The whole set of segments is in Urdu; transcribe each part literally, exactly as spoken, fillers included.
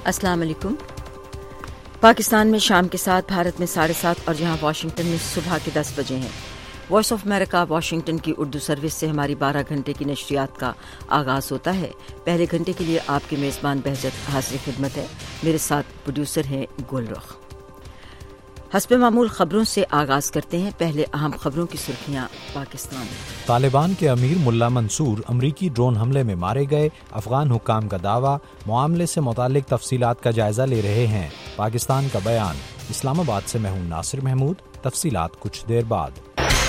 السلام علیکم۔ پاکستان میں شام کے ساتھ، بھارت میں ساڑھے سات اور یہاں واشنگٹن میں صبح کے دس بجے ہیں۔ وائس آف امریکہ واشنگٹن کی اردو سروس سے ہماری بارہ گھنٹے کی نشریات کا آغاز ہوتا ہے۔ پہلے گھنٹے کے لیے آپ کے میزبان بہجت حاضر خدمت ہے۔ میرے ساتھ پروڈیوسر ہیں گل رخ۔ حسب معمول خبروں سے آغاز کرتے ہیں۔ پہلے اہم خبروں کی سرخیاں پاکستان۔ طالبان کے امیر ملا منصور امریکی ڈرون حملے میں مارے گئے، افغان حکام کا دعویٰ، معاملے سے متعلق تفصیلات کا جائزہ لے رہے ہیں پاکستان کا بیان۔ اسلام آباد سے میں ہوں ناصر محمود، تفصیلات کچھ دیر بعد۔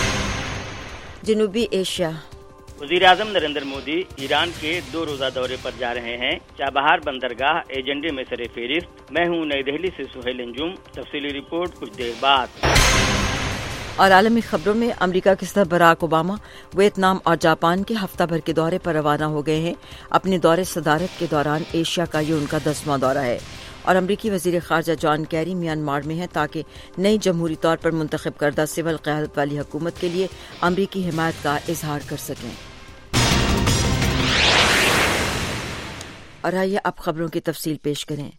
جنوبی ایشیا۔ وزیر اعظم نریندر مودی ایران کے دو روزہ دورے پر جا رہے ہیں۔ چابہار بندرگاہ ایجنڈے میں سر فہرست۔ میں ہوں نئی دہلی سے سہیل انجم۔ تفصیلی رپورٹ کچھ دیر بعد۔ اور عالمی خبروں میں امریکہ کے صدر براک اوباما ویتنام اور جاپان کے ہفتہ بھر کے دورے پر روانہ ہو گئے ہیں۔ اپنے دورے صدارت کے دوران ایشیا کا یہ ان کا دسواں دورہ ہے، اور امریکی وزیر خارجہ جان کیری میانمار میں ہیں تاکہ نئی جمہوری طور پر منتخب کردہ سول قیادت والی حکومت کے لیے امریکی حمایت کا اظہار کر سکیں۔ اور آئیے اب خبروں کی تفصیل پیش کریں۔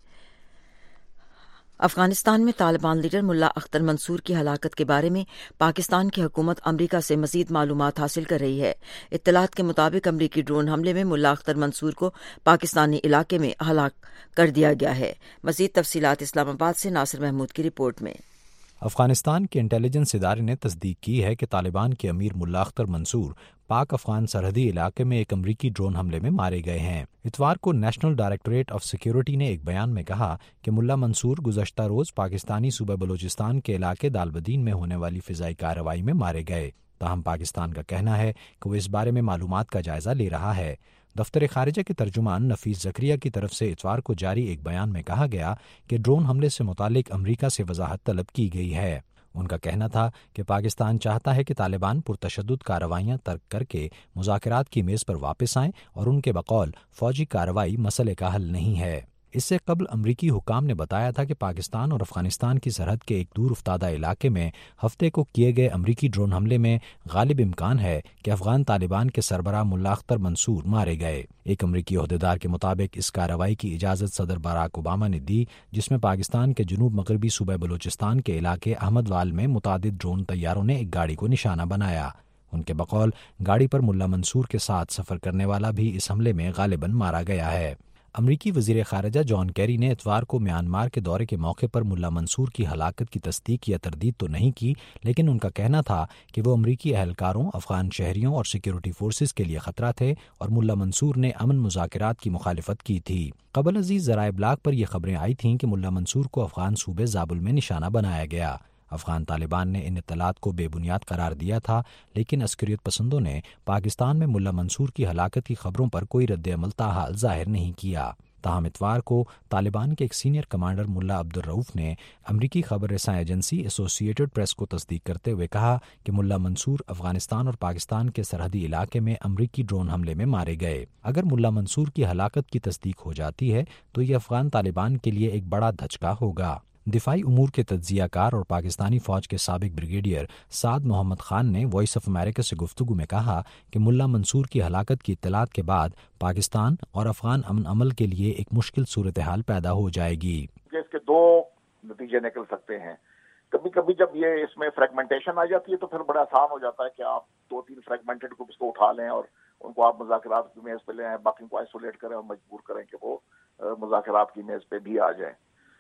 افغانستان میں طالبان لیڈر ملا اختر منصور کی ہلاکت کے بارے میں پاکستان کی حکومت امریکہ سے مزید معلومات حاصل کر رہی ہے۔ اطلاعات کے مطابق امریکی ڈرون حملے میں ملا اختر منصور کو پاکستانی علاقے میں ہلاک کر دیا گیا ہے۔ مزید تفصیلات اسلام آباد سے ناصر محمود کی رپورٹ میں۔ افغانستان کے انٹیلیجنس ادارے نے تصدیق کی ہے کہ طالبان کے امیر ملا اختر منصور پاک افغان سرحدی علاقے میں ایک امریکی ڈرون حملے میں مارے گئے ہیں۔ اتوار کو نیشنل ڈائریکٹوریٹ آف سیکیورٹی نے ایک بیان میں کہا کہ ملا منصور گزشتہ روز پاکستانی صوبہ بلوچستان کے علاقے دالبدین میں ہونے والی فضائی کارروائی میں مارے گئے۔ تاہم پاکستان کا کہنا ہے کہ وہ اس بارے میں معلومات کا جائزہ لے رہا ہے۔ دفتر خارجہ کے ترجمان نفیس زکریا کی طرف سے اتوار کو جاری ایک بیان میں کہا گیا کہ ڈرون حملے سے متعلق امریکہ سے وضاحت طلب کی گئی ہے۔ ان کا کہنا تھا کہ پاکستان چاہتا ہے کہ طالبان پرتشدد کارروائیاں ترک کر کے مذاکرات کی میز پر واپس آئیں، اور ان کے بقول فوجی کارروائی مسئلے کا حل نہیں ہے۔ اس سے قبل امریکی حکام نے بتایا تھا کہ پاکستان اور افغانستان کی سرحد کے ایک دور افتادہ علاقے میں ہفتے کو کیے گئے امریکی ڈرون حملے میں غالب امکان ہے کہ افغان طالبان کے سربراہ ملا اختر منصور مارے گئے۔ ایک امریکی عہدیدار کے مطابق اس کارروائی کی اجازت صدر باراک اوباما نے دی، جس میں پاکستان کے جنوب مغربی صوبہ بلوچستان کے علاقے احمد وال میں متعدد ڈرون طیاروں نے ایک گاڑی کو نشانہ بنایا۔ ان کے بقول گاڑی پر ملا منصور کے ساتھ سفر کرنے والا بھی اس حملے میں غالباً مارا گیا ہے۔ امریکی وزیر خارجہ جان کیری نے اتوار کو میانمار کے دورے کے موقع پر ملا منصور کی ہلاکت کی تصدیق یا تردید تو نہیں کی، لیکن ان کا کہنا تھا کہ وہ امریکی اہلکاروں، افغان شہریوں اور سیکیورٹی فورسز کے لیے خطرہ تھے، اور ملا منصور نے امن مذاکرات کی مخالفت کی تھی۔ قبل ازیں ذرائع ابلاغ پر یہ خبریں آئی تھیں کہ ملا منصور کو افغان صوبے زابل میں نشانہ بنایا گیا۔ افغان طالبان نے ان اطلاعات کو بے بنیاد قرار دیا تھا، لیکن عسکریت پسندوں نے پاکستان میں ملا منصور کی ہلاکت کی خبروں پر کوئی رد عمل تاحال ظاہر نہیں کیا۔ تاہم اتوار کو طالبان کے ایک سینئر کمانڈر ملا عبدالرؤف نے امریکی خبر رساں ایجنسی ایسوسی ایٹڈ پریس کو تصدیق کرتے ہوئے کہا کہ ملا منصور افغانستان اور پاکستان کے سرحدی علاقے میں امریکی ڈرون حملے میں مارے گئے۔ اگر ملا منصور کی ہلاکت کی تصدیق ہو جاتی ہے تو یہ افغان طالبان کے لیے ایک بڑا دھچکا ہوگا۔ دفاعی امور کے تجزیہ کار اور پاکستانی فوج کے سابق بریگیڈیئر سعد محمد خان نے وائس آف امریکہ سے گفتگو میں کہا کہ ملا منصور کی ہلاکت کی اطلاعات کے بعد پاکستان اور افغان امن عمل کے لیے ایک مشکل صورتحال پیدا ہو جائے گی۔ اس کے دو نتیجے نکل سکتے ہیں۔ کبھی کبھی جب یہ اس میں فریگمنٹیشن آ جاتی ہے تو پھر بڑا آسان ہو جاتا ہے کہ آپ دو تین فریگمنٹڈ گروپس کو اٹھا لیں اور ان کو آپ مذاکرات کی میز پہ لے آئیں، باقی کو آئسولیٹ کریں اور مجبور کریں کہ وہ مذاکرات کی میز پہ بھی آ جائیں۔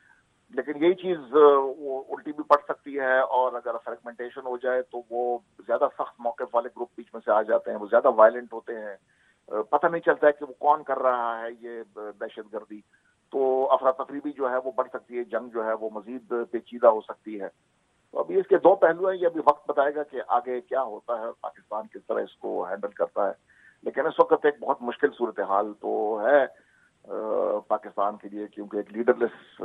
لیکن یہی چیز وہ الٹی بھی پڑ سکتی ہے، اور اگر فریگمنٹیشن ہو جائے تو وہ زیادہ سخت موقف والے گروپ بیچ میں سے آ جاتے ہیں، وہ زیادہ وائلنٹ ہوتے ہیں، پتہ نہیں چلتا ہے کہ وہ کون کر رہا ہے یہ دہشت گردی، تو افراتفری بھی جو ہے وہ بڑھ سکتی ہے، جنگ جو ہے وہ مزید پیچیدہ ہو سکتی ہے۔ تو ابھی اس کے دو پہلو ہیں، یہ ابھی وقت بتائے گا کہ آگے کیا ہوتا ہے، پاکستان کس طرح اس کو ہینڈل کرتا ہے۔ لیکن اس وقت ایک بہت مشکل صورتحال تو ہے پاکستان کے لیے، کیونکہ ایک لیڈر لیس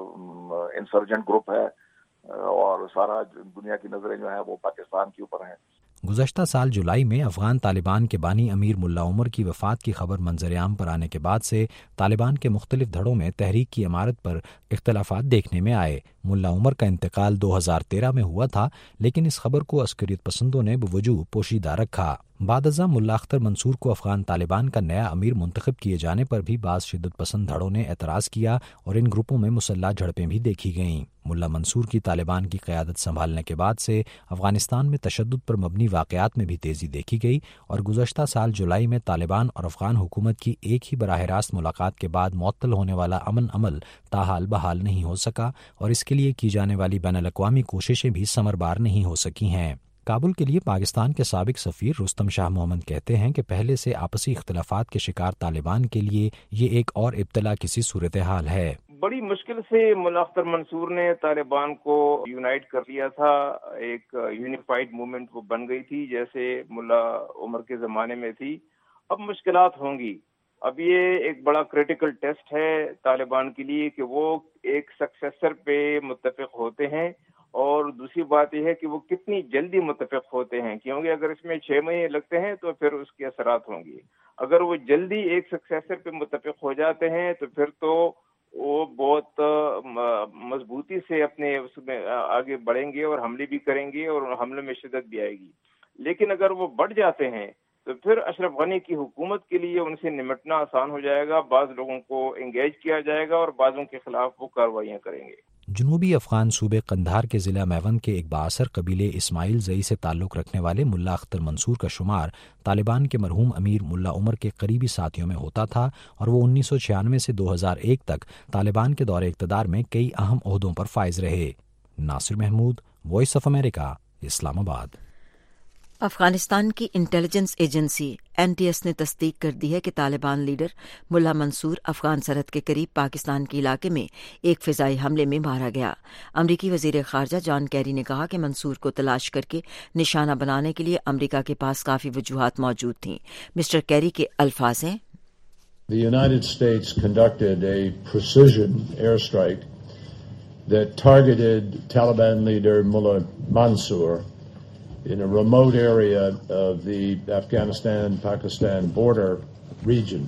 انسرجنٹ گروپ ہے اور سارا دنیا کی نظریں جو ہیں وہ پاکستان کے اوپر ہیں۔ گزشتہ سال جولائی میں افغان طالبان کے بانی امیر ملا عمر کی وفات کی خبر منظر عام پر آنے کے بعد سے طالبان کے مختلف دھڑوں میں تحریک کی عمارت پر اختلافات دیکھنے میں آئے۔ ملا عمر کا انتقال دو ہزار تیرہ میں ہوا تھا، لیکن اس خبر کو عسکریت پسندوں نے بوجوہ پوشیدہ رکھا۔ بعد ازاں ملا اختر منصور کو افغان طالبان کا نیا امیر منتخب کیے جانے پر بھی بعض شدت پسند دھڑوں نے اعتراض کیا اور ان گروپوں میں مسلح جھڑپیں بھی دیکھی گئیں۔ ملا منصور کی طالبان کی قیادت سنبھالنے کے بعد سے افغانستان میں تشدد پر مبنی واقعات میں بھی تیزی دیکھی گئی اور گزشتہ سال جولائی میں طالبان اور افغان حکومت کی ایک ہی براہ راست ملاقات کے بعد معطل ہونے والا امن عمل تاحال بحال نہیں ہو سکا اور اس کے لیے کی جانے والی بین الاقوامی کوششیں بھی ثمربار نہیں ہو سکی ہیں۔ کابل کے لیے پاکستان کے سابق سفیر رستم شاہ محمد کہتے ہیں کہ پہلے سے آپسی اختلافات کے شکار طالبان کے لیے یہ ایک اور ابتلا کسی صورتحال ہے۔ بڑی مشکل سے ملا اختر منصور نے طالبان کو یونائٹ کر لیا تھا، ایک یونیفائڈ موومنٹ وہ بن گئی تھی جیسے ملا عمر کے زمانے میں تھی۔ اب مشکلات ہوں گی، اب یہ ایک بڑا کریٹیکل ٹیسٹ ہے طالبان کے لیے کہ وہ ایک سکسیسر پہ متفق ہوتے ہیں، اور دوسری بات یہ ہے کہ وہ کتنی جلدی متفق ہوتے ہیں، کیونکہ اگر اس میں چھ مہینے لگتے ہیں تو پھر اس کے اثرات ہوں گے۔ اگر وہ جلدی ایک سکسیسر پہ متفق ہو جاتے ہیں تو پھر تو وہ بہت مضبوطی سے اپنے اس میں آگے بڑھیں گے اور حملے بھی کریں گے اور حملے میں شدت بھی آئے گی۔ لیکن اگر وہ بڑھ جاتے ہیں تو پھر اشرف غنی کی حکومت کے لیے ان سے نمٹنا آسان ہو جائے گا، بعض لوگوں کو انگیج کیا جائے گا اور بعضوں کے خلاف وہ کارروائیاں کریں گے۔ جنوبی افغان صوبے قندھار کے ضلع میوند کے ایک بااثر قبیلے اسماعیل زئی سے تعلق رکھنے والے ملا اختر منصور کا شمار طالبان کے مرحوم امیر ملا عمر کے قریبی ساتھیوں میں ہوتا تھا اور وہ انیس سو چھیانوے سے دو ہزار ایک تک طالبان کے دور اقتدار میں کئی اہم عہدوں پر فائز رہے۔ Nasir Mahmood, voice of America, Islamabad. Afghanistan کی intelligence agency N T S نے تصدیق کر دی ہے کہ طالبان لیڈر ملا منصور افغان سرحد کے قریب پاکستان کے علاقے میں ایک فضائی حملے میں مارا گیا۔ امریکی وزیر خارجہ جان کیری نے کہا کہ منصور کو تلاش کر کے نشانہ بنانے کے لیے امریکہ کے پاس کافی وجوہات موجود تھیں۔ مسٹر کیری کے الفاظ ہیں: The United States conducted a precision airstrike that targeted Taliban leader Mullah Mansour in a remote area of the Afghanistan-Pakistan border region.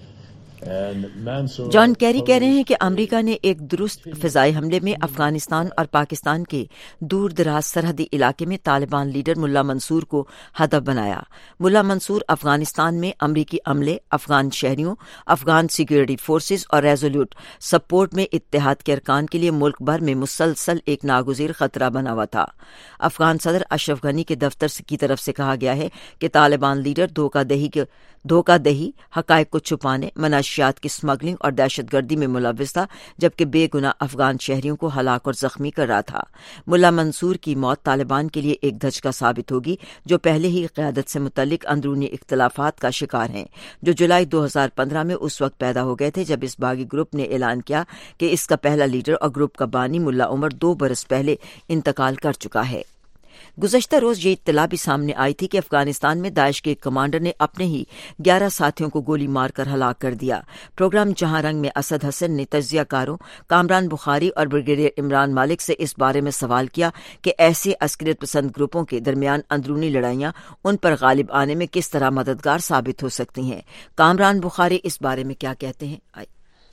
John Kerry کہہ رہے ہیں کہ امریکہ نے ایک درست فضائی حملے میں افغانستان اور پاکستان کے دور دراز سرحدی علاقے میں طالبان لیڈر ملا منصور کو ہدف بنایا۔ ملا منصور افغانستان میں امریکی عملے، افغان شہریوں، افغان سیکورٹی فورسز اور ریزولوٹ سپورٹ میں اتحاد کے ارکان کے لیے ملک بھر میں مسلسل ایک ناگزیر خطرہ بنا ہوا تھا۔ افغان صدر اشرف غنی کے دفتر کی طرف سے کہا گیا ہے کہ طالبان لیڈر دھوکہ دہی کے دھوکہ دہی حقائق کو چھپانے، منشیات کی اسمگلنگ اور دہشت گردی میں ملوث تھا، جبکہ بے گناہ افغان شہریوں کو ہلاک اور زخمی کر رہا تھا۔ ملا منصور کی موت طالبان کے لیے ایک دھچکا ثابت ہوگی، جو پہلے ہی قیادت سے متعلق اندرونی اختلافات کا شکار ہیں، جو جولائی دو ہزار پندرہ میں اس وقت پیدا ہو گئے تھے جب اس باغی گروپ نے اعلان کیا کہ اس کا پہلا لیڈر اور گروپ کا بانی ملا عمر دو برس پہلے انتقال کر چکا ہے۔ گزشتہ روز یہ اطلاع بھی سامنے آئی تھی کہ افغانستان میں داعش کے ایک کمانڈر نے اپنے ہی گیارہ ساتھیوں کو گولی مار کر ہلاک کر دیا۔ پروگرام جہاں رنگ میں اسد حسن نے تجزیہ کاروں کامران بخاری اور بریگیڈیئر عمران مالک سے اس بارے میں سوال کیا کہ ایسے عسکریت پسند گروپوں کے درمیان اندرونی لڑائیاں ان پر غالب آنے میں کس طرح مددگار ثابت ہو سکتی ہیں۔ کامران بخاری اس بارے میں کیا کہتے ہیں؟ آئی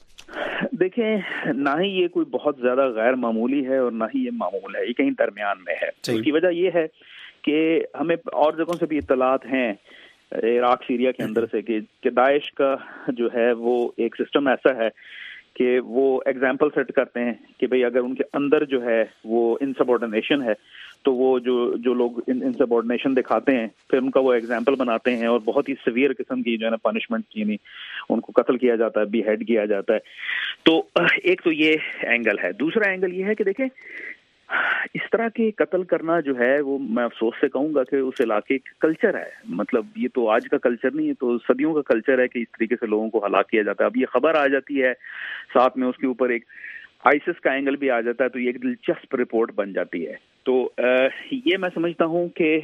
دیکھیں، نہ ہی یہ کوئی بہت زیادہ غیر معمولی ہے اور نہ ہی یہ معمول ہے، یہ کہیں درمیان میں ہے۔ اس کی وجہ یہ ہے کہ ہمیں اور جگہوں سے بھی اطلاعات ہیں عراق سیریا کے اندر سے کہ داعش کا جو ہے وہ ایک سسٹم ایسا ہے کہ وہ ایگزامپل سیٹ کرتے ہیں کہ بھئی اگر ان کے اندر جو ہے وہ انسبارڈینیشن ہے تو وہ جو جو لوگ انسبارڈینیشن دکھاتے ہیں پھر ان کا وہ ایگزامپل بناتے ہیں اور بہت ہی سیویئر قسم کی جو ہے نا پنشمنٹ، یعنی ان کو قتل کیا جاتا ہے، بی ہیڈ کیا جاتا ہے۔ تو ایک تو یہ اینگل ہے۔ دوسرا اینگل یہ ہے کہ دیکھیں اس طرح کے قتل کرنا جو ہے وہ میں افسوس سے کہوں گا کہ اس علاقے کا کلچر ہے، مطلب یہ تو آج کا کلچر نہیں ہے، تو صدیوں کا کلچر ہے کہ اس طریقے سے لوگوں کو ہلاک کیا جاتا ہے۔ اب یہ خبر آ جاتی ہے، ساتھ میں اس کے اوپر ایک آئیسس کا اینگل بھی آ جاتا ہے، تو یہ ایک دلچسپ رپورٹ بن جاتی ہے۔ تو یہ میں سمجھتا ہوں کہ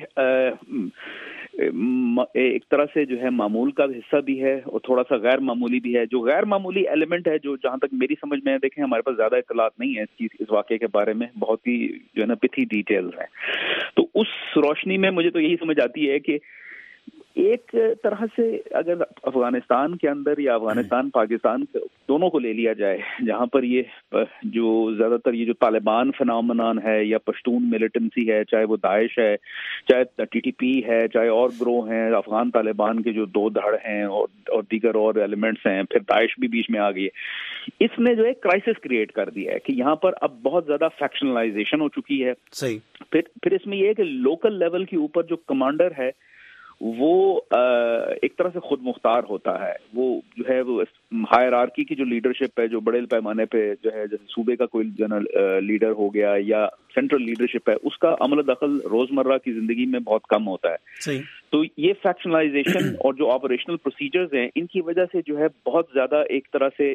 ایک طرح سے جو ہے معمول کا حصہ بھی ہے اور تھوڑا سا غیر معمولی بھی ہے۔ جو غیر معمولی ایلیمنٹ ہے، جو جہاں تک میری سمجھ میں ہے، دیکھیں ہمارے پاس زیادہ اطلاعات نہیں ہے اس چیز اس واقعے کے بارے میں، بہت ہی جو ہے نا پتھی ڈیٹیلز ہیں، تو اس روشنی میں مجھے تو یہی سمجھ آتی ہے کہ ایک طرح سے اگر افغانستان کے اندر یا افغانستان پاکستان دونوں کو لے لیا جائے، جہاں پر یہ جو زیادہ تر یہ جو طالبان فنامنان ہے یا پشتون ملیٹنسی ہے، چاہے وہ داعش ہے، چاہے ٹی ٹی پی ہے، چاہے اور گروہ ہیں، افغان طالبان کے جو دو دھڑ ہیں اور اور دیگر اور ایلیمنٹس ہیں، پھر داعش بھی بیچ میں آ گئی ہے، اس نے جو ہے کرائسس کریٹ کر دیا ہے کہ یہاں پر اب بہت زیادہ فیکشنلائزیشن ہو چکی ہے. صحیح. پھر پھر اس میں یہ ہے کہ لوکل لیول کے اوپر جو کمانڈر ہے وہ ایک طرح سے خود مختار ہوتا ہے. وہ جو ہے وہ ہائرارکی کی جو لیڈرشپ ہے، جو بڑے پیمانے پہ جو ہے جیسے صوبے کا کوئی جنرل لیڈر ہو گیا یا سینٹرل لیڈرشپ ہے، اس کا عمل دخل روزمرہ کی زندگی میں بہت کم ہوتا ہے. صحیح. تو یہ فیکشنلائزیشن اور جو آپریشنل پروسیجرز ہیں، ان کی وجہ سے جو ہے بہت زیادہ ایک طرح سے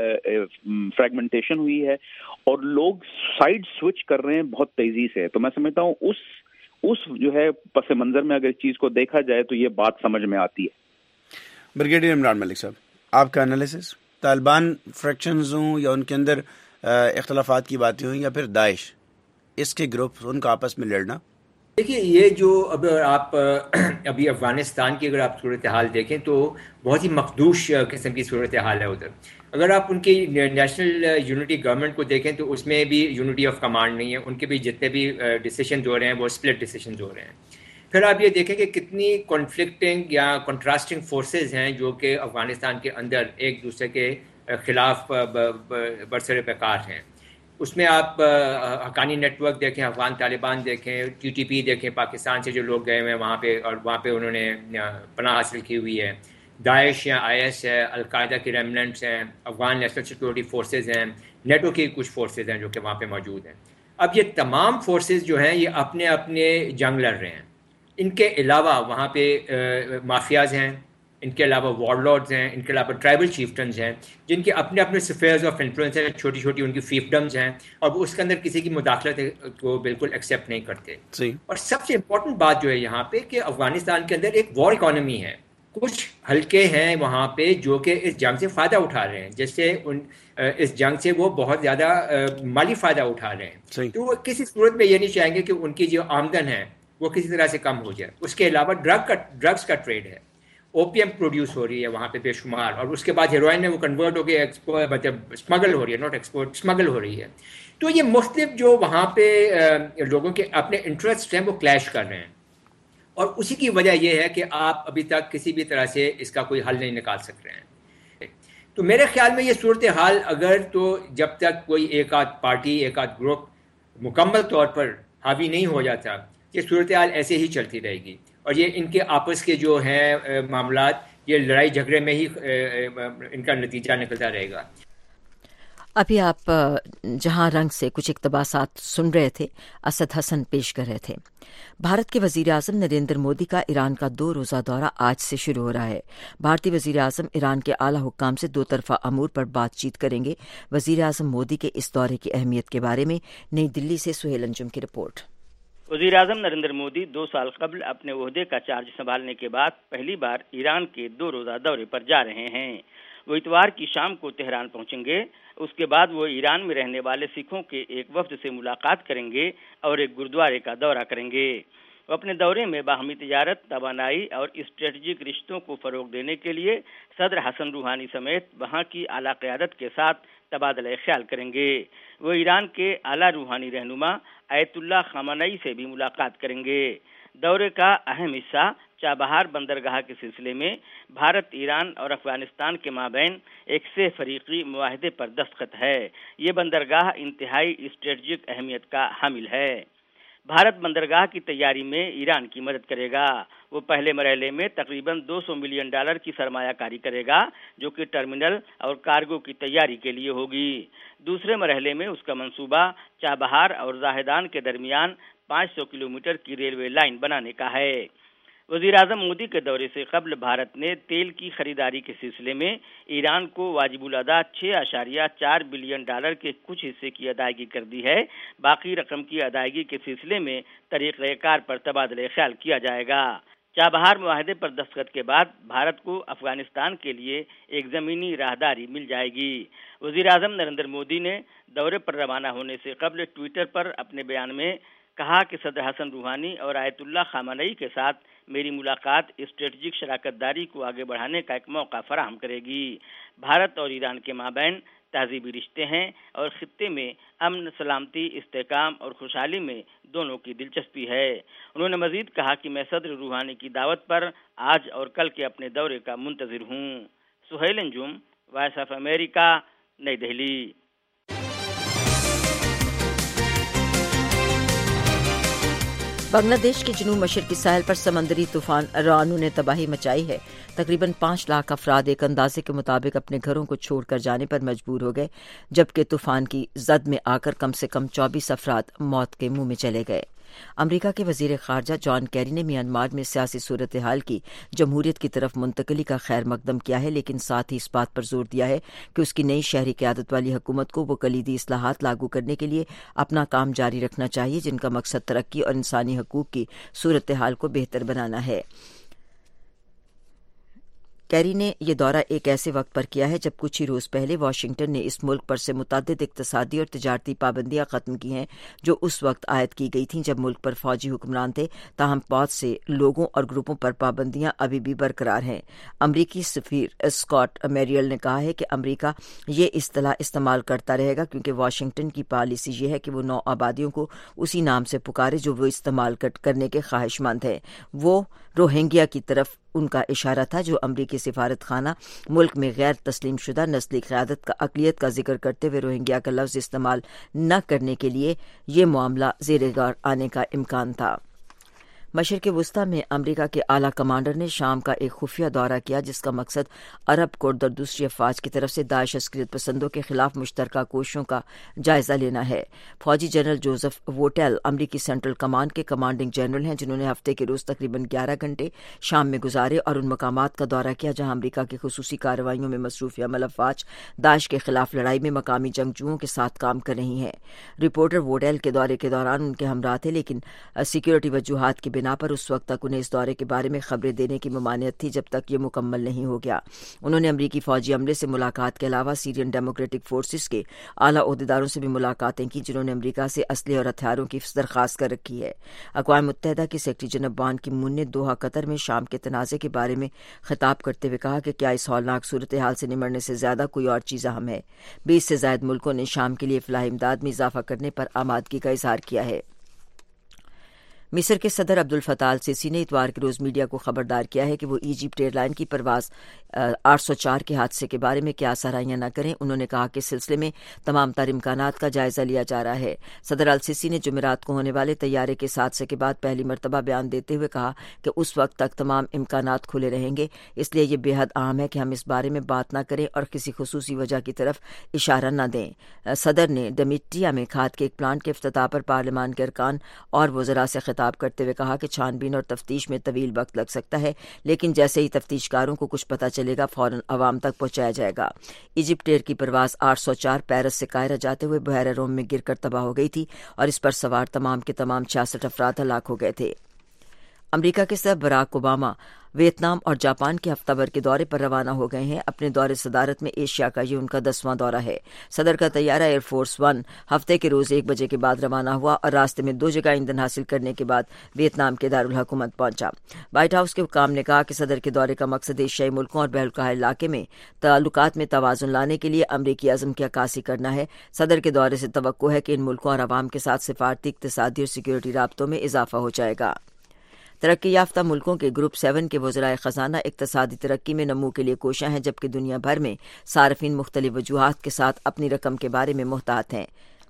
فریگمنٹیشن ہوئی ہے اور لوگ سائڈ سوئچ کر رہے ہیں بہت تیزی سے. تو میں سمجھتا ہوں اس اس جو ہے پس منظر میں اگر اس چیز کو دیکھا جائے تو یہ بات سمجھ میں آتی ہے. بریگیڈیئر عمران ملک صاحب، آپ کا انالیسس، طالبان فریکشنز ہوں یا ان کے اندر اختلافات کی باتیں ہوں یا پھر داعش، اس کے گروپ ان کا آپس میں لڑنا؟ دیکھیے، یہ جو اب آپ ابھی افغانستان کی اگر آپ صورتحال دیکھیں تو بہت ہی مخدوش قسم کی صورتحال ہے ادھر. اگر آپ ان کی نیشنل یونٹی گورنمنٹ کو دیکھیں تو اس میں بھی یونٹی آف کمانڈ نہیں ہے. ان کے بھی جتنے بھی ڈیسیشنز ہو رہے ہیں وہ اسپلٹ ڈیسیشنز ہو رہے ہیں. پھر آپ یہ دیکھیں کہ کتنی کنفلکٹنگ یا کنٹراسٹنگ فورسز ہیں جو کہ افغانستان کے اندر ایک دوسرے کے خلاف برسر پیکار ہیں. اس میں آپ حقانی نیٹ ورک دیکھیں، افغان طالبان دیکھیں، ٹی ٹی پی دیکھیں، پاکستان سے جو لوگ گئے ہوئے ہیں وہاں پہ اور وہاں پہ انہوں نے پناہ حاصل کی ہوئی ہے. داعش یا آئی ایس ہے، القاعدہ کی ریمننٹس ہیں، افغان نیشنل سیکورٹی فورسز ہیں، نیٹو کی کچھ فورسز ہیں جو کہ وہاں پہ موجود ہیں. اب یہ تمام فورسز جو ہیں یہ اپنے اپنے جنگ لڑ رہے ہیں. ان کے علاوہ وہاں پہ مافیاز ہیں، ان کے علاوہ وار لارڈز ہیں، ان کے علاوہ ٹرائبل چیفٹنز ہیں جن کے اپنے اپنے سفیئرز آف انفلوئنس ہیں، چھوٹی چھوٹی ان کی فیفڈمز ہیں اور وہ اس کے اندر کسی کی مداخلت کو بالکل ایکسیپٹ نہیں کرتے. اور سب سے امپورٹنٹ بات جو ہے یہاں پہ کہ افغانستان کے اندر ایک وار اکانومی ہے. کچھ حلقے ہیں وہاں پہ جو کہ اس جنگ سے فائدہ اٹھا رہے ہیں، جس سے ان اس جنگ سے وہ بہت زیادہ مالی فائدہ اٹھا رہے ہیں. تو وہ کسی صورت میں یہ نہیں چاہیں گے کہ ان کی جو آمدن ہے وہ کسی طرح سے کم ہو جائے. اس کے علاوہ ڈرگ کا ڈرگس کا ٹریڈ ہے، اوپیم پروڈیوس ہو رہی ہے وہاں پہ بے شمار، اور اس کے بعد ہیروئن میں وہ کنورٹ ہو کے مطلب اسمگل ہو رہی ہے، ناٹ ایکسپورٹ، اسمگل ہو رہی ہے. تو یہ مختلف جو وہاں پہ لوگوں کے اپنے انٹرسٹ ہیں وہ کلیش کر رہے ہیں، اور اسی کی وجہ یہ ہے کہ آپ ابھی تک کسی بھی طرح سے اس کا کوئی حل نہیں نکال سک رہے ہیں. تو میرے خیال میں یہ صورتحال اگر تو جب تک کوئی ایک آدھ پارٹی، ایک آدھ گروپ مکمل طور پر حاوی نہیں ہو جاتا، یہ صورتحال ایسے ہی چلتی رہے گی اور یہ ان کے آپس کے جو ہیں معاملات یہ لڑائی جھگڑے میں ہی ان کا نتیجہ نکلتا رہے گا. ابھی آپ جہاں رنگ سے کچھ اقتباسات سن رہے تھے، اسد حسن پیش کر رہے تھے. بھارت کے وزیر اعظم نریندر مودی کا ایران کا دو روزہ دورہ آج سے شروع ہو رہا ہے. بھارتی وزیر اعظم ایران کے اعلی حکام سے دو طرفہ امور پر بات چیت کریں گے. وزیر اعظم مودی کے اس دورے کی اہمیت کے بارے میں نئی دلی سے سہیل انجم کی رپورٹ. وزیر اعظم نریندر مودی دو سال قبل اپنے عہدے کا چارج سنبھالنے کے بعد پہلی بار ایران کے دو روزہ دورے پر جا رہے ہیں. وہ اتوار کی شام کو تہران پہنچیں گے. اس کے بعد وہ ایران میں رہنے والے سکھوں کے ایک وفد سے ملاقات کریں گے اور ایک گردوارے کا دورہ کریں گے. وہ اپنے دورے میں باہمی تجارت، توانائی اور اسٹریٹجک رشتوں کو فروغ دینے کے لیے صدر حسن روحانی سمیت وہاں کی اعلیٰ قیادت کے ساتھ تبادلہ خیال کریں گے. وہ ایران کے اعلیٰ روحانی رہنما آیت اللہ خامنئی سے بھی ملاقات کریں گے. دورے کا اہم حصہ چابہار بندرگاہ کے سلسلے میں بھارت، ایران اور افغانستان کے مابین ایک سہ فریقی معاہدے پر دستخط ہے. یہ بندرگاہ انتہائی اسٹریٹجک اہمیت کا حامل ہے. بھارت بندرگاہ کی تیاری میں ایران کی مدد کرے گا. وہ پہلے مرحلے میں تقریباً دو سو ملین ڈالر کی سرمایہ کاری کرے گا جو کہ ٹرمینل اور کارگو کی تیاری کے لیے ہوگی. دوسرے مرحلے میں اس کا منصوبہ چابہار اور زاہدان کے درمیان پانچ سو کلومیٹر کی ریلوے لائن بنانے کا ہے. وزیر اعظم مودی کے دورے سے قبل بھارت نے تیل کی خریداری کے سلسلے میں ایران کو واجب الادا چھ اشاریہ چار بلین ڈالر کے کچھ حصے کی ادائیگی کر دی ہے. باقی رقم کی ادائیگی کے سلسلے میں طریقہ کار پر تبادلہ خیال کیا جائے گا. چابہار معاہدے پر دستخط کے بعد بھارت کو افغانستان کے لیے ایک زمینی راہداری مل جائے گی. وزیر اعظم نریندر مودی نے دورے پر روانہ ہونے سے قبل ٹویٹر پر اپنے بیان میں کہا کہ صدر حسن روحانی اور آیت اللہ خامنئی کے ساتھ میری ملاقات اسٹریٹجک شراکت داری کو آگے بڑھانے کا ایک موقع فراہم کرے گی۔ بھارت اور ایران کے مابین تہذیبی رشتے ہیں اور خطے میں امن، سلامتی، استحکام اور خوشحالی میں دونوں کی دلچسپی ہے۔ انہوں نے مزید کہا کہ میں صدر روحانی کی دعوت پر آج اور کل کے اپنے دورے کا منتظر ہوں۔ Sohail Anjum, voice of America, New Delhi. بنگلہ دیش کے جنوب مشرقی ساحل پر سمندری طوفان رانو نے تباہی مچائی ہے۔ تقریباً پانچ لاکھ افراد ایک اندازے کے مطابق اپنے گھروں کو چھوڑ کر جانے پر مجبور ہو گئے، جبکہ طوفان کی زد میں آ کر کم سے کم چوبیس افراد موت کے منہ میں چلے گئے۔ امریکہ کے وزیر خارجہ جان کیری نے میانمار میں سیاسی صورتحال کی جمہوریت کی طرف منتقلی کا خیر مقدم کیا ہے، لیکن ساتھ ہی اس بات پر زور دیا ہے کہ اس کی نئی شہری قیادت والی حکومت کو وہ کلیدی اصلاحات لاگو کرنے کے لیے اپنا کام جاری رکھنا چاہیے جن کا مقصد ترقی اور انسانی حقوق کی صورتحال کو بہتر بنانا ہے۔ کیری نے یہ دورہ ایک ایسے وقت پر کیا ہے جب کچھ ہی روز پہلے واشنگٹن نے اس ملک پر سے متعدد اقتصادی اور تجارتی پابندیاں ختم کی ہیں جو اس وقت عائد کی گئی تھیں جب ملک پر فوجی حکمران تھے، تاہم بہت سے لوگوں اور گروپوں پر پابندیاں ابھی بھی برقرار ہیں۔ امریکی سفیر اسکاٹ میریل نے کہا ہے کہ امریکہ یہ اصطلاح استعمال کرتا رہے گا کیونکہ واشنگٹن کی پالیسی یہ ہے کہ وہ نو آبادیوں کو اسی نام سے پکارے جو وہ استعمال کرنے کے خواہش مند ہیں۔ وہ روہنگیا کی طرف ان کا اشارہ تھا جو امریکی سفارت خانہ ملک میں غیر تسلیم شدہ نسلی قیادت کا اقلیت کا ذکر کرتے ہوئے روہنگیا کا لفظ استعمال نہ کرنے کے لیے یہ معاملہ زیر غور آنے کا امکان تھا۔ مشرق وسطی میں امریکہ کے اعلیٰ کمانڈر نے شام کا ایک خفیہ دورہ کیا جس کا مقصد عرب کرد اور دوسری افواج کی طرف سے داعش عسکریت پسندوں کے خلاف مشترکہ کوششوں کا جائزہ لینا ہے۔ فوجی جنرل جوزف ووٹیل امریکی سینٹرل کمانڈ کے کمانڈنگ جنرل ہیں جنہوں نے ہفتے کے روز تقریباً گیارہ گھنٹے شام میں گزارے اور ان مقامات کا دورہ کیا جہاں امریکہ کی خصوصی کارروائیوں میں مصروف عمل افواج داعش کے خلاف لڑائی میں مقامی جنگجوؤں کے ساتھ کام کر رہی ہیں۔ رپورٹر ووٹیل کے دورے کے دوران ان کے ہمراہ تھے لیکن سیکیورٹی وجوہات کی بنا پر اس وقت تک انہیں اس دورے کے بارے میں خبریں دینے کی ممانعت تھی جب تک یہ مکمل نہیں ہو گیا۔ انہوں نے امریکی فوجی عملے سے ملاقات کے علاوہ سیرین ڈیموکریٹک فورسز کے اعلیٰ عہدیداروں سے بھی ملاقاتیں کی جنہوں نے امریکہ سے اسلحے اور ہتھیاروں کی درخواست کر رکھی ہے۔ اقوام متحدہ کی سیکرٹری جنرل بان کی مون نے دوحہ قطر میں شام کے تنازع کے بارے میں خطاب کرتے ہوئے کہا کہ کیا اس ہولناک صورتحال سے نمٹنے سے زیادہ کوئی اور چیز اہم ہے۔ بیس سے زائد ملکوں نے شام کے لیے فلاحی امداد میں اضافہ کرنے پر آمادگی کا اظہار کیا ہے۔ مصر کے صدر عبد الفتاح السیسی نے اتوار کے روز میڈیا کو خبردار کیا ہے کہ وہ ایجپٹ ایئر لائن کی پرواز آٹھ سو چار کے حادثے کے بارے میں کیا سرائیاں نہ کریں۔ انہوں نے کہا کہ اس سلسلے میں تمام تر امکانات کا جائزہ لیا جا رہا ہے۔ صدر السیسی نے جمعرات کو ہونے والے طیارے کے حادثے کے بعد پہلی مرتبہ بیان دیتے ہوئے کہا کہ اس وقت تک تمام امکانات کھلے رہیں گے، اس لیے یہ بے حد اہم ہے کہ ہم اس بارے میں بات نہ کریں اور کسی خصوصی وجہ کی طرف اشارہ نہ دیں۔ صدر نے ڈمیٹیا میں کھاد کے ایک پلانٹ کے افتتاح پر پارلیمان کے ارکان اور وزراء سے خطاب کرتے ہوئے کہا کہ چھان بین اور تفتیش میں طویل وقت لگ سکتا ہے لیکن جیسے ہی تفتیش کاروں کو کچھ پتہ چلے گا فوراً عوام تک پہنچایا جائے گا۔ ایجپٹ ایئر کی پرواز آٹھ سو چار پیرس سے قاہرہ جاتے ہوئے بحیرہ روم میں گر کر تباہ ہو گئی تھی اور اس پر سوار تمام کے تمام چھیاسٹھ افراد ہلاک ہو گئے تھے۔ امریکہ کے صدر براک اوباما ویتنام اور جاپان کے ہفتہ بھر کے دورے پر روانہ ہو گئے ہیں۔ اپنے دورے صدارت میں ایشیا کا یہ ان کا دسواں دورہ ہے۔ صدر کا طیارہ ایئر فورس ون ہفتے کے روز ایک بجے کے بعد روانہ ہوا اور راستے میں دو جگہ ایندھن حاصل کرنے کے بعد ویتنام کے دارالحکومت پہنچا۔ وائٹ ہاؤس کے حکام نے کہا کہ صدر کے دورے کا مقصد ایشیائی ملکوں اور بحر الکاہل علاقے میں تعلقات میں توازن لانے کے لیے امریکی عزم کی عکاسی کرنا ہے۔ صدر کے دورے سے توقع ہے کہ ان ملکوں اور عوام کے ساتھ سفارتی، اقتصادی اور سیکیورٹی رابطوں میں اضافہ ہو جائے گا۔ ترقی یافتہ ملکوں کے گروپ سیون کے وزراء خزانہ اقتصادی ترقی میں نمو کے لیے کوشاں ہیں جبکہ دنیا بھر میں صارفین مختلف وجوہات کے ساتھ اپنی رقم کے بارے میں محتاط ہیں۔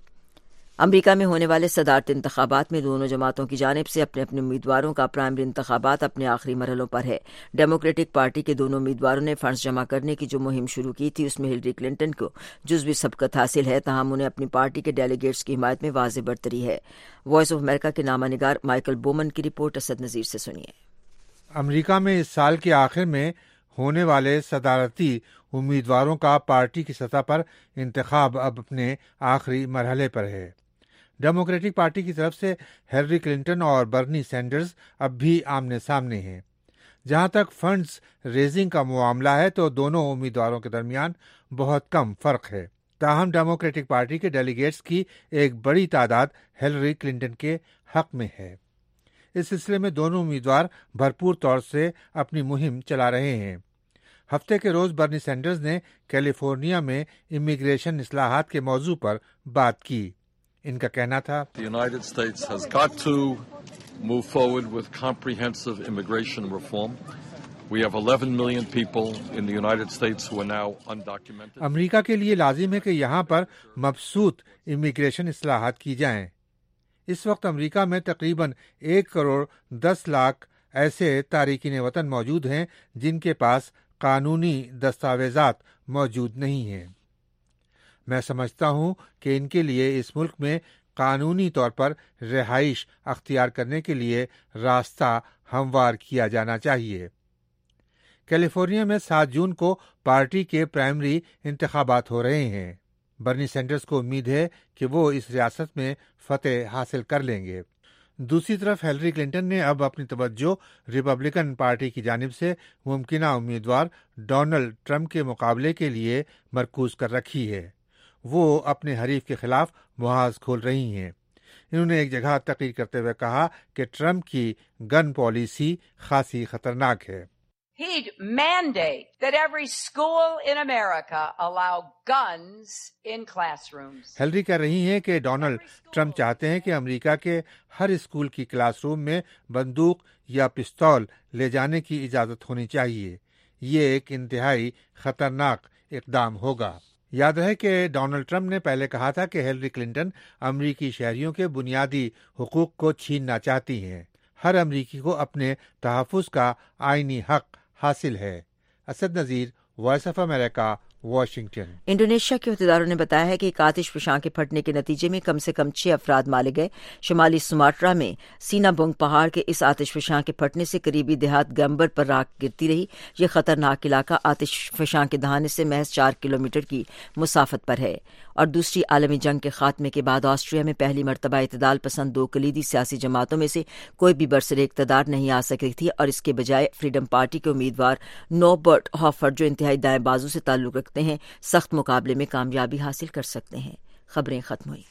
امریکہ میں ہونے والے صدارتی انتخابات میں دونوں جماعتوں کی جانب سے اپنے اپنے امیدواروں کا پرائمری انتخابات اپنے آخری مرحلوں پر ہے۔ ڈیموکریٹک پارٹی کے دونوں امیدواروں نے فنڈز جمع کرنے کی جو مہم شروع کی تھی اس میں ہلری کلنٹن کو جزوی سبقت حاصل ہے، تاہم انہیں اپنی پارٹی کے ڈیلیگیٹس کی حمایت میں واضح برتری ہے۔ وائس آف امریکہ کے نامہ نگار مائیکل بومن کی رپورٹ اسد نذیر سے سنیے۔ امریکہ میں اس سال کے آخر میں ہونے والے صدارتی امیدواروں کا پارٹی کی سطح پر انتخاب اب اپنے آخری مرحلے پر ہے۔ ڈیموکریٹک پارٹی کی طرف سے ہیلری کلنٹن اور برنی سینڈرز اب بھی آمنے سامنے ہیں۔ جہاں تک فنڈز ریزنگ کا معاملہ ہے تو دونوں امیدواروں کے درمیان بہت کم فرق ہے، تاہم ڈیموکریٹک پارٹی کے ڈیلیگیٹس کی ایک بڑی تعداد ہیلری کلنٹن کے حق میں ہے۔ اس سلسلے میں دونوں امیدوار بھرپور طور سے اپنی مہم چلا رہے ہیں۔ ہفتے کے روز برنی سینڈرز نے کیلیفورنیا میں امیگریشن اصلاحات کے موضوع پر بات کی۔ ان کا کہنا تھا The United States has got to move forward with comprehensive immigration reform. We have eleven million people in the United States who are now undocumented. امریکہ کے لیے لازم ہے کہ یہاں پر مبسوط امیگریشن اصلاحات کی جائیں۔ اس وقت امریکہ میں تقریباً ایک کروڑ دس لاکھ ایسے تارکین وطن موجود ہیں جن کے پاس قانونی دستاویزات موجود نہیں ہیں۔ میں سمجھتا ہوں کہ ان کے لیے اس ملک میں قانونی طور پر رہائش اختیار کرنے کے لیے راستہ ہموار کیا جانا چاہیے۔ کیلیفورنیا میں سات جون کو پارٹی کے پرائمری انتخابات ہو رہے ہیں۔ برنی سینڈرز کو امید ہے کہ وہ اس ریاست میں فتح حاصل کر لیں گے۔ دوسری طرف ہیلری کلنٹن نے اب اپنی توجہ ریپبلکن پارٹی کی جانب سے ممکنہ امیدوار ڈونلڈ ٹرمپ کے مقابلے کے لیے مرکوز کر رکھی ہے۔ وہ اپنے حریف کے خلاف محاذ کھول رہی ہیں۔ انہوں نے ایک جگہ تقریر کرتے ہوئے کہا کہ ٹرمپ کی گن پالیسی خاصی خطرناک ہے۔ He'd mandate that every school in America allow guns in classrooms. Hillary کہہ رہی ہیں کہ ڈونلڈ ٹرمپ چاہتے ہیں کہ امریکہ کے ہر اسکول کی کلاس روم میں بندوق یا پستول لے جانے کی اجازت ہونی چاہیے۔ یہ ایک انتہائی خطرناک اقدام ہوگا۔ یاد رہے کہ ڈونلڈ ٹرمپ نے پہلے کہا تھا کہ ہیلری کلنٹن امریکی شہریوں کے بنیادی حقوق کو چھیننا چاہتی ہیں۔ ہر امریکی کو اپنے تحفظ کا آئینی حق حاصل ہے۔ Asad Nazir, voice of America, Washington. Indonesia کے عہدیداروں نے بتایا ہے کہ ایک آتش فشاں کے پھٹنے کے نتیجے میں کم سے کم چھ افراد مارے گئے۔ شمالی سماٹرا میں سینا بونگ پہاڑ کے اس آتش فشاں کے پھٹنے سے قریبی دیہات گمبر پر راکھ گرتی رہی۔ یہ خطرناک علاقہ آتش فشاں کے دہانے سے محض چار کلومیٹر کی مسافت پر ہے، اور دوسری عالمی جنگ کے خاتمے کے بعد آسٹریا میں پہلی مرتبہ اعتدال پسند دو کلیدی سیاسی جماعتوں میں سے کوئی بھی برسر اقتدار نہیں آ سکی تھی، اور اس کے بجائے فریڈم پارٹی کے امیدوار نوربرٹ ہافر جو انتہائی دائیں بازو سے تعلق رکھتے ہیں سخت مقابلے میں کامیابی حاصل کر سکتے ہیں۔ خبریں ختم ہوئی۔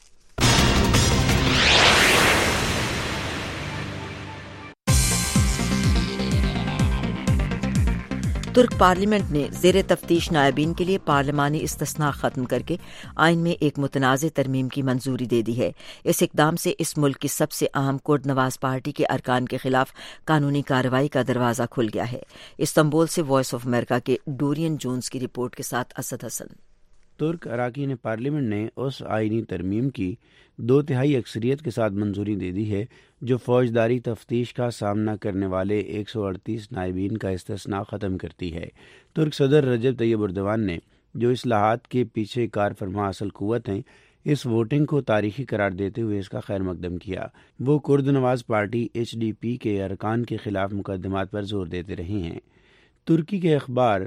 ترک پارلیمنٹ نے زیر تفتیش نائبین کے لیے پارلیمانی استثناء ختم کر کے آئین میں ایک متنازع ترمیم کی منظوری دے دی ہے۔ اس اقدام سے اس ملک کی سب سے اہم کرد نواز پارٹی کے ارکان کے خلاف قانونی کارروائی کا دروازہ کھل گیا ہے۔ استنبول سے وائس آف امریکہ کے ڈورین جونز کی رپورٹ کے ساتھ اسد حسن۔ ترک اراکین پارلیمنٹ نے اس آئینی ترمیم کی دو تہائی اکثریت کے ساتھ منظوری دے دی ہے جو فوجداری تفتیش کا سامنا کرنے والے ایک سو اڑتیس نائبین کا استثناء ختم کرتی ہے۔ ترک صدر رجب طیب اردوان نے، جو اصلاحات کے پیچھے کار فرما اصل قوت ہیں، اس ووٹنگ کو تاریخی قرار دیتے ہوئے اس کا خیر مقدم کیا۔ وہ کرد نواز پارٹی ایچ ڈی پی کے ارکان کے خلاف مقدمات پر زور دیتے رہے ہیں۔ ترکی کے اخبار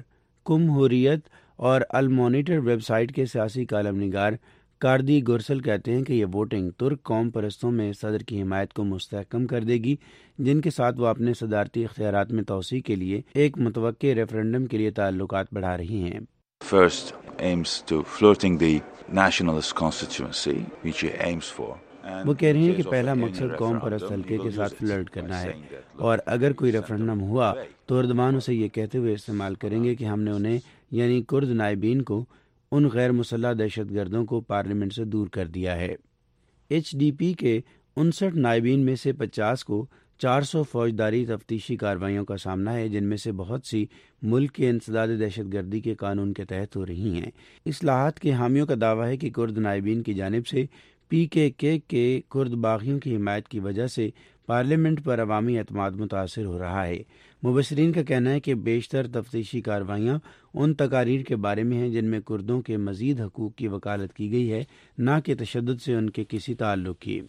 کمہوریت اور المانیٹر ویب سائٹ کے سیاسی کالم نگار کاردی گورسل کہتے ہیں کہ یہ ووٹنگ ترک قوم پرستوں میں صدر کی حمایت کو مستحکم کر دے گی، جن کے ساتھ وہ اپنے صدارتی اختیارات میں توسیع کے لیے ایک متوقع ریفرنڈم کے لیے تعلقات بڑھا رہی ہیں۔ First aims to floating the nationalist constituency, which he aims for. وہ کہہ رہے ہیں کہ پہلا مقصد قوم پرست حلقے کے ساتھ فلرٹ کرنا ہے، اور اگر کوئی ریفرنڈم ہوا تو اردوان اسے یہ کہتے ہوئے استعمال کریں گے کہ ہم نے انہیں یعنی کرد نائبین کو، ان غیر مسلح دہشت گردوں کو پارلیمنٹ سے دور کر دیا ہے۔ ایچ ڈی پی کے انسٹھ نائبین میں سے پچاس کو چار سو فوجداری تفتیشی کارروائیوں کا سامنا ہے، جن میں سے بہت سی ملک کے انسداد دہشت گردی کے قانون کے تحت ہو رہی ہیں۔ اصلاحات کے حامیوں کا دعویٰ ہے کہ کرد نائبین کی جانب سے پی کے کے کے کرد باغیوں کی حمایت کی وجہ سے پارلیمنٹ پر عوامی اعتماد متاثر ہو رہا ہے۔ مبصرین کا کہنا ہے کہ بیشتر تفتیشی کارروائیاں ان تقاریر کے بارے میں ہیں جن میں کردوں کے مزید حقوق کی وکالت کی گئی ہے، نہ کہ تشدد سے ان کے کسی تعلق کی۔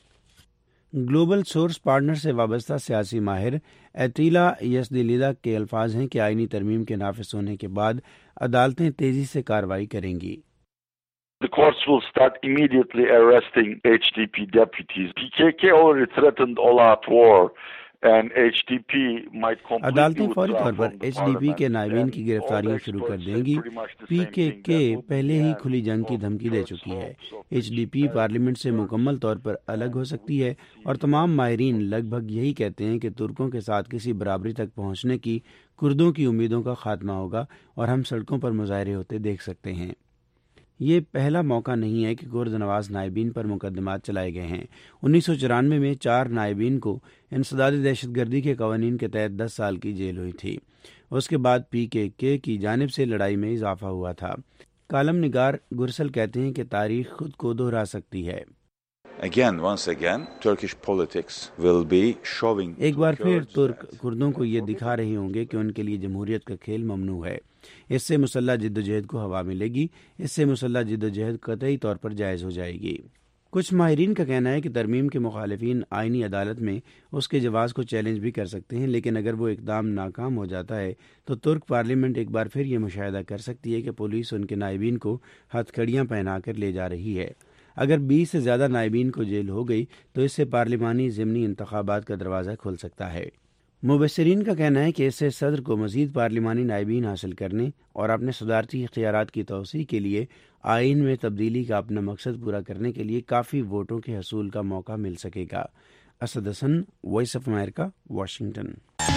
گلوبل سورس پارٹنر سے وابستہ سیاسی ماہر ایتیلا یسدیلیدا کے الفاظ ہیں کہ آئینی ترمیم کے نافذ ہونے کے بعد عدالتیں تیزی سے کارروائی کریں گی۔ The courts will start immediately arresting H D P deputies. P K K already threatened all-out war عدالتیں فوری طور پر ایچ ڈی پی کے نائبین کی گرفتاریاں شروع کر دیں گی۔ پی کے کے پہلے ہی کھلی جنگ کی دھمکی دے چکی ہے۔ ایچ ڈی پی پارلیمنٹ سے مکمل طور پر الگ ہو سکتی ہے، اور تمام ماہرین لگ بھگ یہی کہتے ہیں کہ ترکوں کے ساتھ کسی برابری تک پہنچنے کی کردوں کی امیدوں کا خاتمہ ہوگا اور ہم سڑکوں پر مظاہرے ہوتے دیکھ سکتے ہیں۔ یہ پہلا موقع نہیں ہے کہ کرد نواز نائبین پر مقدمات چلائے گئے ہیں۔ انیس سو چورانوے میں چار نائبین کو انسداد دہشت گردی کے قوانین کے تحت دس سال کی جیل ہوئی تھی۔ اس کے بعد پی کے کے کی جانب سے لڑائی میں اضافہ ہوا تھا۔ کالم نگار گرسل کہتے ہیں کہ تاریخ خود کو دہرا سکتی ہے۔ Again, once again, Turkish politics will be showing ایک بار پھر ترک کردوں کو یہ دکھا رہے ہوں گے کہ ان کے لیے جمہوریت کا کھیل ممنوع ہے۔ اس سے مسلح جد و جہد کو ہوا ملے گی، اس سے مسلح جد و جہد قطعی طور پر جائز ہو جائے گی۔ کچھ ماہرین کا کہنا ہے کہ ترمیم کے مخالفین آئینی عدالت میں اس کے جواز کو چیلنج بھی کر سکتے ہیں، لیکن اگر وہ اقدام ناکام ہو جاتا ہے تو ترک پارلیمنٹ ایک بار پھر یہ مشاہدہ کر سکتی ہے کہ پولیس ان کے نائبین کو ہتھ کڑیاں پہنا کر لے جا رہی ہے۔ اگر بیس سے زیادہ نائبین کو جیل ہو گئی تو اس سے پارلیمانی ضمنی انتخابات کا دروازہ کھل سکتا ہے۔ مبصرین کا کہنا ہے کہ اس سے صدر کو مزید پارلیمانی نائبین حاصل کرنے اور اپنے صدارتی اختیارات کی توسیع کے لیے آئین میں تبدیلی کا اپنا مقصد پورا کرنے کے لیے کافی ووٹوں کے حصول کا موقع مل سکے گا۔ Asad Hasan, voice of America, Washington.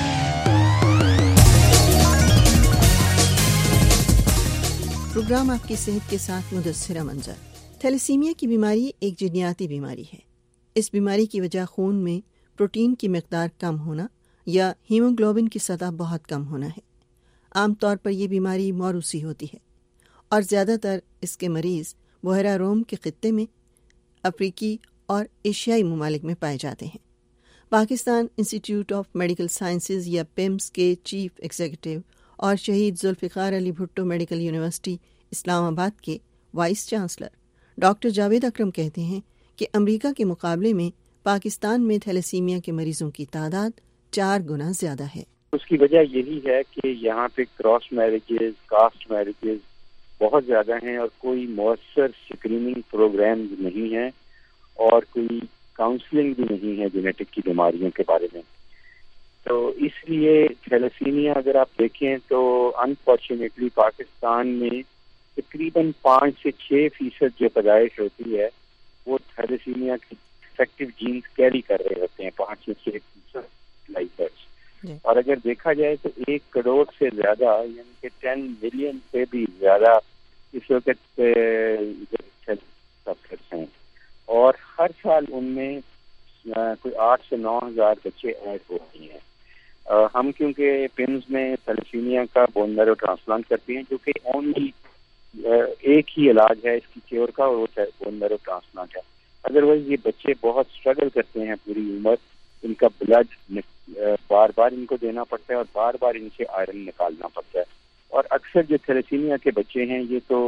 Programme آپ کی صحت کے ساتھ مدثرہ منظر۔ تھیلیسیمیا کی بیماری ایک جینیاتی بیماری ہے۔ اس بیماری کی وجہ خون میں پروٹین کی مقدار کم ہونا یا ہیموگلوبن کی سطح بہت کم ہونا ہے۔ عام طور پر یہ بیماری موروثی ہوتی ہے اور زیادہ تر اس کے مریض بحیرہ روم کے خطے میں، افریقی اور ایشیائی ممالک میں پائے جاتے ہیں۔ Pakistan institute of medical sciences یا پیمز کے چیف ایگزیکٹو اور Shaheed Zulfiqar Ali Bhutto medical university Islamabad کے vice chancellor doctor Javed Akram کہتے ہیں کہ امریکہ کے مقابلے میں پاکستان میں تھیلیسیمیا کے مریضوں کی تعداد چار گنا زیادہ ہے۔ اس کی وجہ یہی ہے کہ یہاں پہ کراس میرجز، کاسٹ میرجز بہت زیادہ ہیں اور کوئی مؤثر اسکریننگ پروگرامز نہیں ہیں اور کوئی کاؤنسلنگ بھی نہیں ہے جینیٹک کی بیماریوں کے بارے میں۔ تو اس لیے تھیلیسیمیا اگر آپ دیکھیں تو انفارچونیٹلی پاکستان میں تقریباً پانچ سے چھ فیصد جو پیدائش ہوتی ہے وہ تھیلیسیمیا کے افیکٹو جینز کیری کر رہے ہوتے ہیں، پانچ سے چھ فیصد لائفرز۔ اور اگر دیکھا جائے تو ایک کروڑ سے زیادہ یعنی کہ ٹین ملین سے بھی زیادہ اس وقت سفرز ہیں اور ہر سال ان میں کوئی آٹھ سے نو ہزار بچے ایڈ ہو رہے ہیں۔ ہم کیونکہ پیمز میں تھیلیسیمیا کا بون میرو ٹرانسپلانٹ کرتے ہیں جو کہ اونلی ایک ہی علاج ہے اس کی کیور کا اور وہ بون میرو ٹرانسپلانٹ ہے۔ ادروائز یہ بچے بہت اسٹرگل کرتے ہیں پوری عمر، ان کا بلڈ بار بار ان کو دینا پڑتا ہے اور بار بار ان سے آئرن نکالنا پڑتا ہے، اور اکثر جو تھیلیسیمیا کے بچے ہیں یہ تو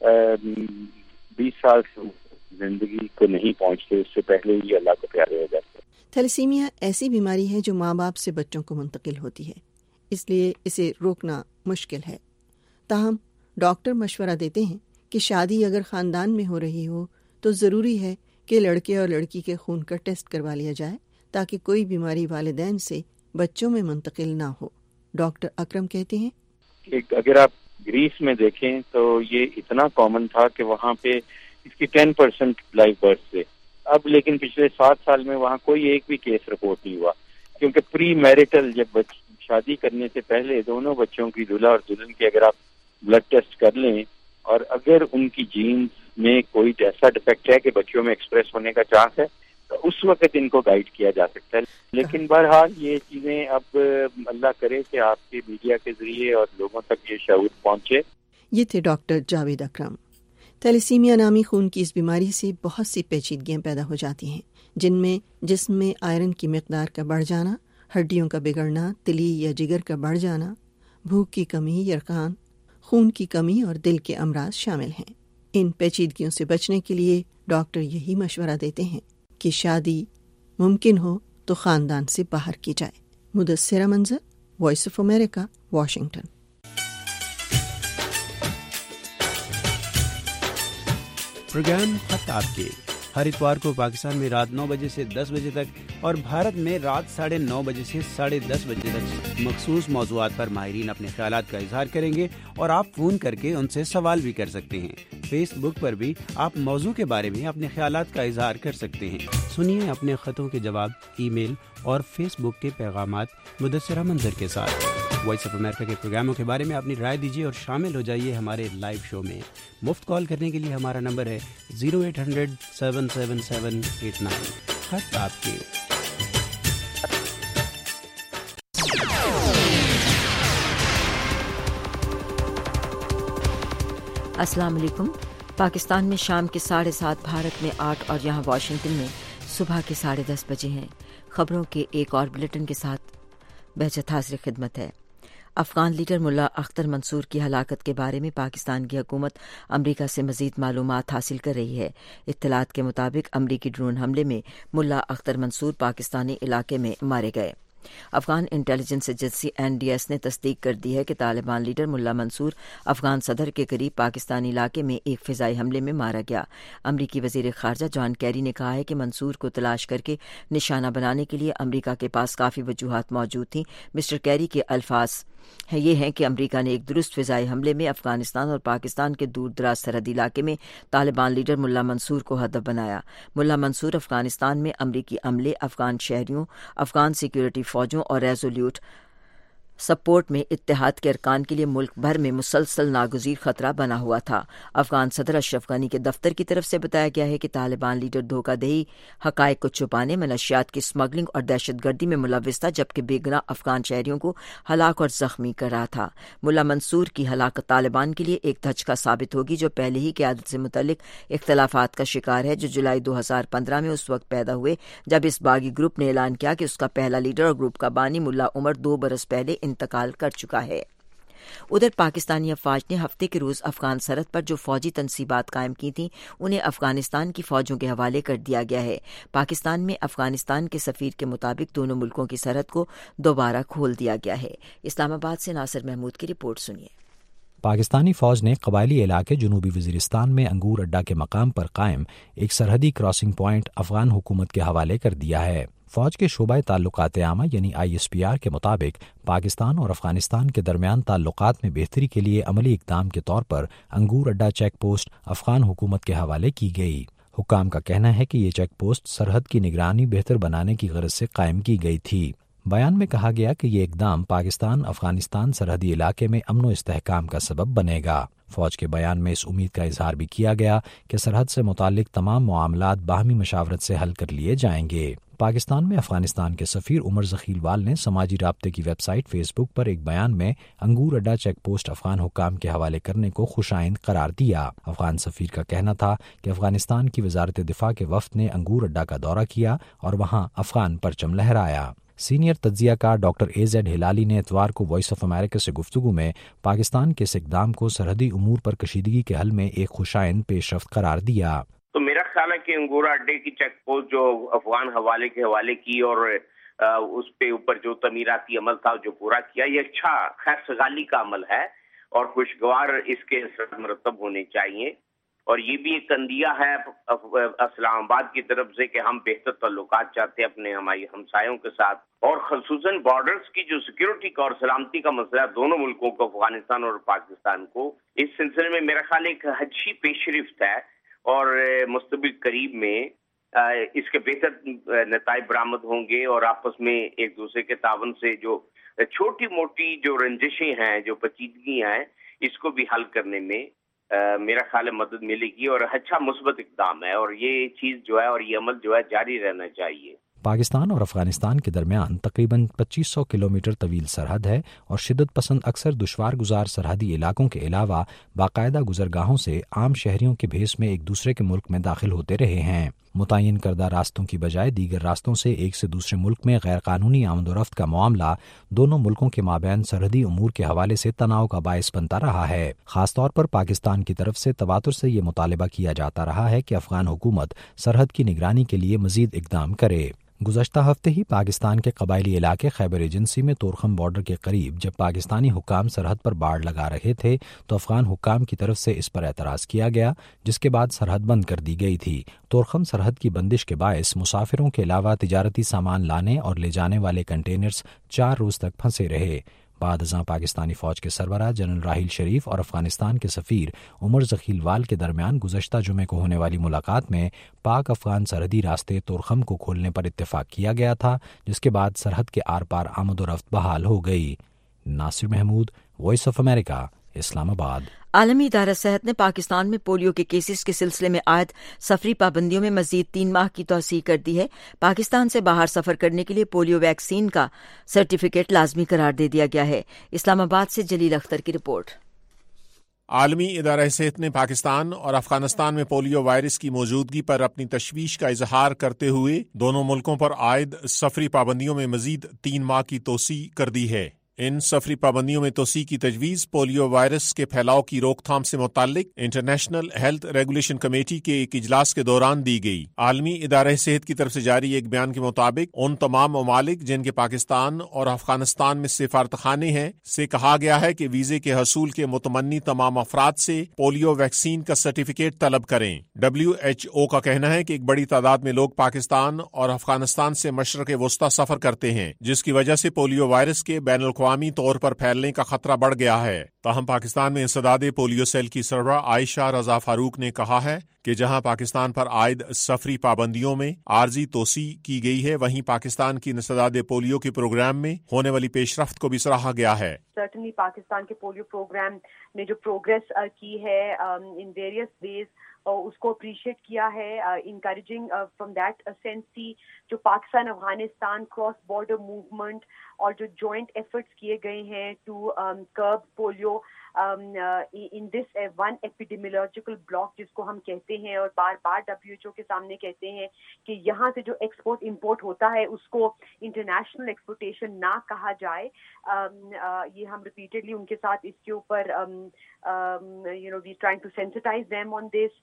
بیس سال سے زندگی کو نہیں پہنچتے، اس سے پہلے ہی اللہ کو پیارے ہو جاتے ہیں۔ تھیلیسیمیا ایسی بیماری ہے جو ماں باپ سے بچوں کو منتقل ہوتی ہے، اس لیے اسے روکنا مشکل ہے۔ تاہم ڈاکٹر مشورہ دیتے ہیں کہ شادی اگر خاندان میں ہو رہی ہو تو ضروری ہے کہ لڑکے اور لڑکی کے خون کا ٹیسٹ کروا لیا جائے تاکہ کوئی بیماری والدین سے بچوں میں منتقل نہ ہو۔ ڈاکٹر اکرم کہتے ہیں اگر آپ گریس میں دیکھیں تو یہ اتنا کامن تھا کہ وہاں پہ اس کی ٹین پرسینٹ لائف برتھ تھے، اب لیکن پچھلے سات سال میں وہاں کوئی ایک بھی کیس رپورٹ نہیں ہوا، کیونکہ پری میرٹل جب شادی کرنے سے پہلے دونوں بچوں کی دلہا اور دلہن کی اگر آپ بلڈ ٹیسٹ کر لیں اور اگر ان کی جینز میں کوئی ایسا ڈیفیکٹ ہے کہ بچوں میں ایکسپریس ہونے کا چانس ہے تو اس وقت ان کو گائیڈ کیا جا سکتا ہے۔ لیکن بہرحال یہ چیزیں اب اللہ کرے کہ آپ کے میڈیا کے ذریعے اور لوگوں تک یہ شعور پہنچے۔ یہ تھے ڈاکٹر جاوید اکرم۔ تھیلیسیمیا نامی خون کی اس بیماری سے بہت سی پیچیدگیاں پیدا ہو جاتی ہیں، جن میں جسم میں آئرن کی مقدار کا بڑھ جانا، ہڈیوں کا بگڑنا، تلی یا جگر کا بڑھ جانا، بھوک کی کمی، یرقان، خون کی کمی اور دل کے امراض شامل ہیں۔ ان پیچیدگیوں سے بچنے کے لیے ڈاکٹر یہی مشورہ دیتے ہیں کہ شادی ممکن ہو تو خاندان سے باہر کی جائے۔ Mudassira Manzar, voice of America, Washington. Programme خط آپ کے ہر اتوار کو پاکستان میں رات نو بجے سے دس بجے تک اور بھارت میں رات ساڑھے نو بجے سے ساڑھے دس بجے تک مخصوص موضوعات پر ماہرین اپنے خیالات کا اظہار کریں گے اور آپ فون کر کے ان سے سوال بھی کر سکتے ہیں۔ فیس بک پر بھی آپ موضوع کے بارے میں اپنے خیالات کا اظہار کر سکتے ہیں۔ سنیے اپنے خطوں کے جواب ای میل اور فیس بک کے پیغامات مدثرہ منظر کے ساتھ۔ وائس آف امریکہ کے پروگراموں کے بارے میں اپنی رائے دیجیے اور شامل ہو جائیے ہمارے لائیو شو میں۔ مفت کال کرنے کے لیے ہمارا نمبر ہے zero eight hundred seven seven seven eight nine. خط آپ کے۔ السلام علیکم۔ پاکستان میں شام کے ساڑھے سات، بھارت میں آٹھ اور یہاں واشنگٹن میں صبح کے ساڑھے دس بجے ہیں۔ خبروں کے ایک اور بلیٹن کے ساتھ بہجت حاضر خدمت ہے۔ افغان لیڈر ملا اختر منصور کی ہلاکت کے بارے میں پاکستان کی حکومت امریکہ سے مزید معلومات حاصل کر رہی ہے۔ اطلاعات کے مطابق امریکی ڈرون حملے میں ملا اختر منصور پاکستانی علاقے میں مارے گئے۔ Afghan intelligence agency N D S نے تصدیق کر دی ہے کہ طالبان لیڈر ملا منصور افغان صدر کے قریب پاکستانی علاقے میں ایک فضائی حملے میں مارا گیا۔ امریکی وزیر خارجہ جان کیری نے کہا ہے کہ منصور کو تلاش کر کے نشانہ بنانے کے لیے امریکہ کے پاس کافی وجوہات موجود تھیں۔ مسٹر کیری کے الفاظ یہ ہیں کہ امریکہ نے ایک درست فضائی حملے میں افغانستان اور پاکستان کے دور دراز سرحدی علاقے میں طالبان لیڈر ملا منصور کو ہدف بنایا۔ ملا منصور افغانستان میں امریکی عملے، افغان شہریوں، افغان سیکیورٹی فوجوں اور ریزولیوٹ سپورٹ میں اتحاد کے ارکان کے لیے ملک بھر میں مسلسل ناگزیر خطرہ بنا ہوا تھا۔ افغان صدر اشرف غنی کے دفتر کی طرف سے بتایا گیا ہے کہ طالبان لیڈر دھوکہ دہی، حقائق کو چھپانے، منشیات کی اسمگلنگ اور دہشت گردی میں ملوث تھا، جبکہ بے گناہ افغان شہریوں کو ہلاک اور زخمی کر رہا تھا۔ ملا منصور کی ہلاکت طالبان کے لیے ایک دھچکا ثابت ہوگی، جو پہلے ہی قیادت سے متعلق اختلافات کا شکار ہے، جو جولائی دو ہزار پندرہ میں اس وقت پیدا ہوئے جب اس باغی گروپ نے اعلان کیا کہ اس کا پہلا لیڈر اور گروپ کا بانی ملا عمر دو برس پہلے انتقال کر چکا ہے۔ ادھر پاکستانی افواج نے ہفتے کے روز افغان سرحد پر جو فوجی تنصیبات قائم کی تھیں انہیں افغانستان کی فوجوں کے حوالے کر دیا گیا ہے۔ پاکستان میں افغانستان کے سفیر کے مطابق دونوں ملکوں کی سرحد کو دوبارہ کھول دیا گیا ہے۔ اسلام آباد سے ناصر محمود کی رپورٹ سنیے۔ پاکستانی فوج نے قبائلی علاقے جنوبی وزیرستان میں انگور اڈہ کے مقام پر قائم ایک سرحدی کراسنگ پوائنٹ افغان حکومت کے حوالے کر دیا ہے۔ فوج کے شعبہ تعلقات عامہ یعنی آئی ایس پی آر کے مطابق پاکستان اور افغانستان کے درمیان تعلقات میں بہتری کے لیے عملی اقدام کے طور پر انگور اڈہ چیک پوسٹ افغان حکومت کے حوالے کی گئی۔ حکام کا کہنا ہے کہ یہ چیک پوسٹ سرحد کی نگرانی بہتر بنانے کی غرض سے قائم کی گئی تھی۔ بیان میں کہا گیا کہ یہ اقدام پاکستان افغانستان سرحدی علاقے میں امن و استحکام کا سبب بنے گا۔ فوج کے بیان میں اس امید کا اظہار بھی کیا گیا کہ سرحد سے متعلق تمام معاملات باہمی مشاورت سے حل کر لیے جائیں گے۔ پاکستان میں افغانستان کے سفیر عمر ذخیل وال نے سماجی رابطے کی ویب سائٹ فیس بک پر ایک بیان میں انگور اڈہ چیک پوسٹ افغان حکام کے حوالے کرنے کو خوشائند قرار دیا۔ افغان سفیر کا کہنا تھا کہ افغانستان کی وزارت دفاع کے وفد نے انگور اڈہ کا دورہ کیا اور وہاں افغان پرچم لہرایا۔ سینئر تجزیہ کار ڈاکٹر اے زیڈ ہلالی نے اتوار کو وائس آف امریکہ سے گفتگو میں پاکستان کے اس اقدام کو سرحدی امور پر کشیدگی کے حل میں ایک خوشائند پیش رفت قرار دیا۔ تو میرا خیال ہے کہ انگورا اڈے کی چیک پوسٹ جو افغان حوالے کے حوالے کی اور اس پہ اوپر جو تعمیراتی عمل تھا جو پورا کیا، یہ اچھا خیر سگالی کا عمل ہے اور خوشگوار اس کے اثرات مرتب ہونے چاہیے۔ اور یہ بھی ایک تندیہ ہے اسلام آباد کی طرف سے کہ ہم بہتر تعلقات چاہتے ہیں اپنے ہماری ہمسایوں کے ساتھ، اور خصوصاً بارڈرز کی جو سیکیورٹی کا اور سلامتی کا مسئلہ دونوں ملکوں کو، افغانستان اور پاکستان کو، اس سلسلے میں میرا خیال ایک اچھی پیش رفت ہے اور مستقبل قریب میں اس کے بہتر نتائج برآمد ہوں گے اور آپس میں ایک دوسرے کے تعاون سے جو چھوٹی موٹی جو رنجشیں ہیں، جو پیچیدگیاں ہیں، اس کو بھی حل کرنے میں میرا خیال ہے مدد ملے گی اور اچھا مثبت اقدام ہے، اور یہ چیز جو ہے اور یہ عمل جو ہے جاری رہنا چاہیے۔ پاکستان اور افغانستان کے درمیان تقریباً پچیس سو کلومیٹر طویل سرحد ہے اور شدت پسند اکثر دشوار گزار سرحدی علاقوں کے علاوہ باقاعدہ گزرگاہوں سے عام شہریوں کے بھیس میں ایک دوسرے کے ملک میں داخل ہوتے رہے ہیں۔ متعین کردہ راستوں کی بجائے دیگر راستوں سے ایک سے دوسرے ملک میں غیر قانونی آمد و رفت کا معاملہ دونوں ملکوں کے مابین سرحدی امور کے حوالے سے تناؤ کا باعث بنتا رہا ہے۔ خاص طور پر پاکستان کی طرف سے تواتر سے یہ مطالبہ کیا جاتا رہا ہے کہ افغان حکومت سرحد کی نگرانی کے لیے مزید اقدام کرے۔ گزشتہ ہفتے ہی پاکستان کے قبائلی علاقے خیبر ایجنسی میں تورخم بارڈر کے قریب جب پاکستانی حکام سرحد پر باڑ لگا رہے تھے تو افغان حکام کی طرف سے اس پر اعتراض کیا گیا، جس کے بعد سرحد بند کر دی گئی تھی۔ تورخم سرحد سرحد کی بندش کے باعث مسافروں کے علاوہ تجارتی سامان لانے اور لے جانے والے کنٹینرز چار روز تک پھنسے رہے۔ بعد ازاں پاکستانی فوج کے سربراہ جنرل راحیل شریف اور افغانستان کے سفیر عمر ذخیلوال کے درمیان گزشتہ جمعے کو ہونے والی ملاقات میں پاک افغان سرحدی راستے تورخم کو کھولنے پر اتفاق کیا گیا تھا، جس کے بعد سرحد کے آر پار آمد و رفت بحال ہو گئی۔ Nasir Mahmood, voice of America, Islamabad. عالمی ادارہ صحت نے پاکستان میں پولیو کے کیسز کے سلسلے میں عائد سفری پابندیوں میں مزید تین ماہ کی توسیع کر دی ہے۔ پاکستان سے باہر سفر کرنے کے لیے پولیو ویکسین کا سرٹیفکیٹ لازمی قرار دے دیا گیا ہے۔ اسلام آباد سے جلیل اختر کی رپورٹ۔ عالمی ادارہ صحت نے پاکستان اور افغانستان میں پولیو وائرس کی موجودگی پر اپنی تشویش کا اظہار کرتے ہوئے دونوں ملکوں پر عائد سفری پابندیوں میں مزید تین ماہ کی توسیع کر دی ہے۔ ان سفری پابندیوں میں توسیع کی تجویز پولیو وائرس کے پھیلاؤ کی روک تھام سے متعلق انٹرنیشنل ہیلتھ ریگولیشن کمیٹی کے ایک اجلاس کے دوران دی گئی۔ عالمی ادارہ صحت کی طرف سے جاری ایک بیان کے مطابق ان تمام ممالک جن کے پاکستان اور افغانستان میں سفارت خانے ہیں سے کہا گیا ہے کہ ویزے کے حصول کے متمنی تمام افراد سے پولیو ویکسین کا سرٹیفکیٹ طلب کریں۔ ڈبلیو ایچ او کا کہنا ہے کہ ایک بڑی تعداد میں لوگ پاکستان اور افغانستان سے مشرق وسطی سفر کرتے ہیں، جس کی وجہ سے پولیو وائرس کے بین الاقوامی عوامی طور پر پھیلنے کا خطرہ بڑھ گیا ہے۔ تاہم پاکستان میں انسداد پولیو سیل کی سربراہ عائشہ رضا فاروق نے کہا ہے کہ جہاں پاکستان پر عائد سفری پابندیوں میں عارضی توسیع کی گئی ہے، وہیں پاکستان کی انسداد پولیو کے پروگرام میں ہونے والی پیش رفت کو بھی سراہا گیا ہے۔ سرٹنلی پاکستان کے پولیو پروگرام نے جو پروگریس کی ہے ان ویریس ویز اس کو اپریشیٹ کیا ہے، انکریجنگ فرام دیٹ سینس کی جو Pakistan Afghanistan cross border movement اور جو جوائنٹ ایفرٹس کیے گئے ہیں to curb polio in this one epidemiological block جس کو ہم کہتے ہیں، اور بار بار ڈبلیو ایچ او کے سامنے کہتے ہیں کہ یہاں سے جو ایکسپورٹ امپورٹ ہوتا ہے اس کو انٹرنیشنل ایکسپورٹیشن نہ کہا جائے۔ یہ ہم ریپیٹڈلی ان کے ساتھ اس کے اوپر you know we trying to sensitise them on this,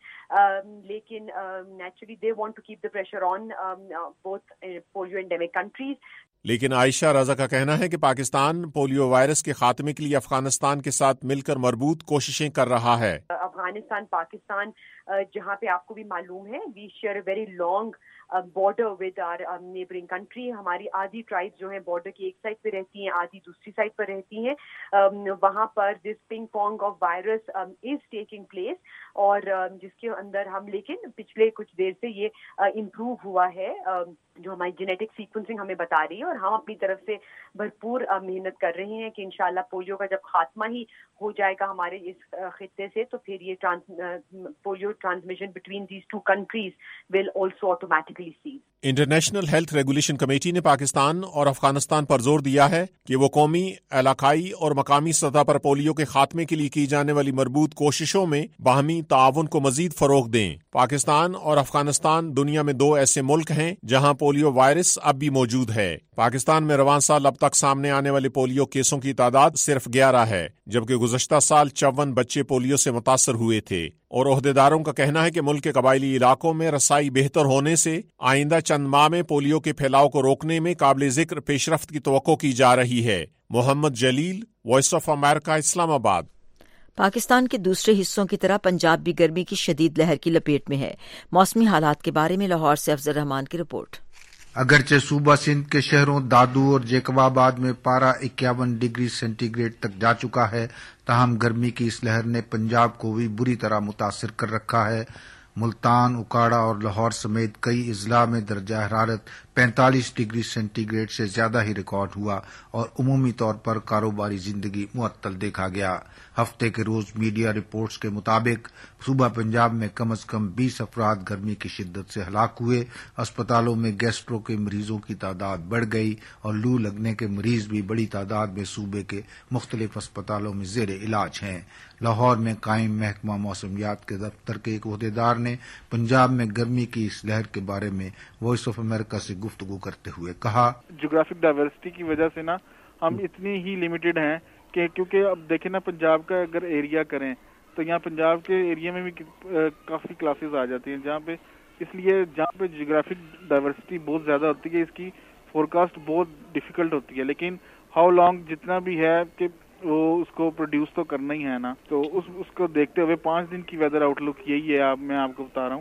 لیکن naturally they want to keep the pressure on both polio endemic countries. لیکن عائشہ رضا کا کہنا ہے کہ پاکستان پولیو وائرس کے خاتمے کے لیے افغانستان کے ساتھ مل کر مربوط کوششیں کر رہا ہے۔ افغانستان پاکستان جہاں پہ آپ کو بھی معلوم ہے we share a very long border with our neighbouring country, ہماری آدھی ٹرائب جو ہیں بارڈر کی ایک سائڈ پہ رہتی ہیں، آدھی دوسری سائڈ پر رہتی ہیں، وہاں پر this ping pong of virus is taking place, اور جس کے اندر ہم لیکن پچھلے کچھ دیر سے یہ امپروو ہوا ہے، جو ہماری جینیٹک سیکوینسنگ ہمیں بتا رہی ہے، اور ہم اپنی طرف سے بھرپور محنت کر رہے ہیں کہ انشاءاللہ پولیو کا جب خاتمہ ہی ہو جائے گا ہمارے اس خطے سے تو پھر یہ polio transmission between these two countries will also automatically cease. International health regulation committee نے پاکستان اور افغانستان پر زور دیا ہے کہ وہ قومی، علاقائی اور مقامی سطح پر پولیو کے خاتمے کے لیے کی جانے والی مربوط کوششوں میں باہمی تعاون کو مزید فروغ دیں۔ پاکستان اور افغانستان دنیا میں دو ایسے ملک ہیں جہاں پولیو وائرس اب بھی موجود ہے۔ پاکستان میں رواں سال اب تک سامنے آنے والے پولیو کیسوں کی تعداد صرف گیارہ ہے، جبکہ گزشتہ سال چون بچے پولیو سے متاثر ہوئے تھے، اور عہدیداروں کا کہنا ہے کہ ملک کے قبائلی علاقوں میں رسائی بہتر ہونے سے آئندہ چند ماہ میں پولیو کے پھیلاؤ کو روکنے میں قابل ذکر پیش رفت کی توقع کی جا رہی ہے۔ محمد جلیل، وائس آف امریکہ، اسلام آباد۔ پاکستان کے دوسرے حصوں کی طرح پنجاب بھی گرمی کی شدید لہر کی لپیٹ میں ہے۔ موسمی حالات کے بارے میں لاہور سے افضل رحمان کی رپورٹ۔ اگرچہ صوبہ سندھ کے شہروں دادو اور جیکب آباد میں پارہ اکیاون ڈگری سینٹی گریڈ تک جا چکا ہے، تاہم گرمی کی اس لہر نے پنجاب کو بھی بری طرح متاثر کر رکھا ہے۔ ملتان، اکاڑا اور لاہور سمیت کئی اضلاع میں درجہ حرارت پینتالیس ڈگری سینٹی گریڈ سے زیادہ ہی ریکارڈ ہوا اور عمومی طور پر کاروباری زندگی معطل دیکھا گیا۔ ہفتے کے روز میڈیا رپورٹس کے مطابق صوبہ پنجاب میں کم از کم بیس افراد گرمی کی شدت سے ہلاک ہوئے، اسپتالوں میں گیسٹرو کے مریضوں کی تعداد بڑھ گئی اور لو لگنے کے مریض بھی بڑی تعداد میں صوبے کے مختلف اسپتالوں میں زیر علاج ہیں۔ لاہور میں قائم محکمہ موسمیات کے دفتر کے ایک عہدیدار نے پنجاب میں گرمی کی اس لہر کے بارے میں وائس آف امریکہ سے گفتگو کرتے ہوئے کہا، جغرافک ڈائیورسٹی کی وجہ سے نا ہم اتنی ہی لمیٹڈ ہیں کہ کیونکہ اب دیکھیں نا پنجاب کا اگر ایریا کریں تو یہاں پنجاب کے ایریا میں بھی کافی کلاسز آ جاتی ہیں جہاں پہ، اس لیے جہاں پہ جغرافک ڈائیورسٹی بہت زیادہ ہوتی ہے اس کی فورکاسٹ بہت ڈیفیکلٹ ہوتی ہے، لیکن ہاؤ لانگ جتنا بھی ہے کہ وہ اس کو پروڈیوس تو کرنا ہی ہے نا، تو اس اس کو دیکھتے ہوئے پانچ دن کی ویدر آؤٹ لک یہی ہے، آپ میں آپ کو بتا رہا ہوں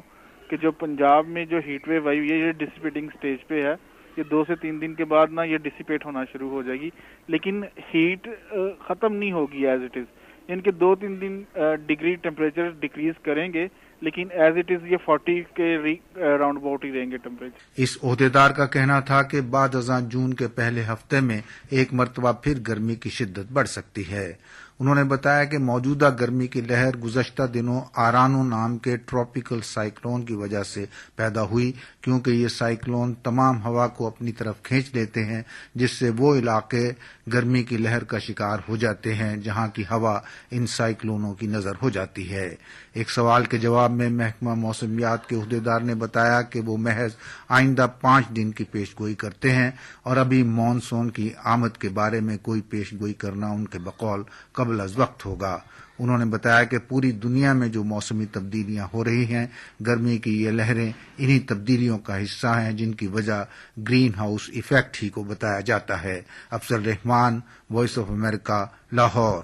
کہ جو پنجاب میں جو ہیٹ ویو آئی ہوئی ہے یہ ڈسپیٹنگ سٹیج پہ ہے، یہ دو سے تین دن کے بعد نا یہ ڈسپیٹ ہونا شروع ہو جائے گی، لیکن ہیٹ ختم نہیں ہوگی ایز اٹ از، ان کے دو تین دن ڈگری ٹیمپریچر ڈکریز کریں گے، لیکن ایز اٹ از یہ فورٹی کے راؤنڈ اباؤٹ ہی رہیں گے ٹیمپریچر۔ اس عہدیدار کا کہنا تھا کہ بعد ازاں جون کے پہلے ہفتے میں ایک مرتبہ پھر گرمی کی شدت بڑھ سکتی ہے۔ انہوں نے بتایا کہ موجودہ گرمی کی لہر گزشتہ دنوں آرانو نام کے ٹراپیکل سائیکلون کی وجہ سے پیدا ہوئی، کیونکہ یہ سائیکلون تمام ہوا کو اپنی طرف کھینچ لیتے ہیں، جس سے وہ علاقے گرمی کی لہر کا شکار ہو جاتے ہیں جہاں کی ہوا ان سائیکلونوں کی نظر ہو جاتی ہے۔ ایک سوال کے جواب میں محکمہ موسمیات کے عہدیدار نے بتایا کہ وہ محض آئندہ پانچ دن کی پیش گوئی کرتے ہیں اور ابھی مانسون کی آمد کے بارے میں کوئی پیش گوئی کرنا ان کے بقول قبل از وقت ہوگا۔ انہوں نے بتایا کہ پوری دنیا میں جو موسمی تبدیلیاں ہو رہی ہیں، گرمی کی یہ لہریں انہی تبدیلیوں کا حصہ ہیں جن کی وجہ گرین ہاؤس ایفیکٹ ہی کو بتایا جاتا ہے۔ Afzal Rehman, voice of America, Lahore.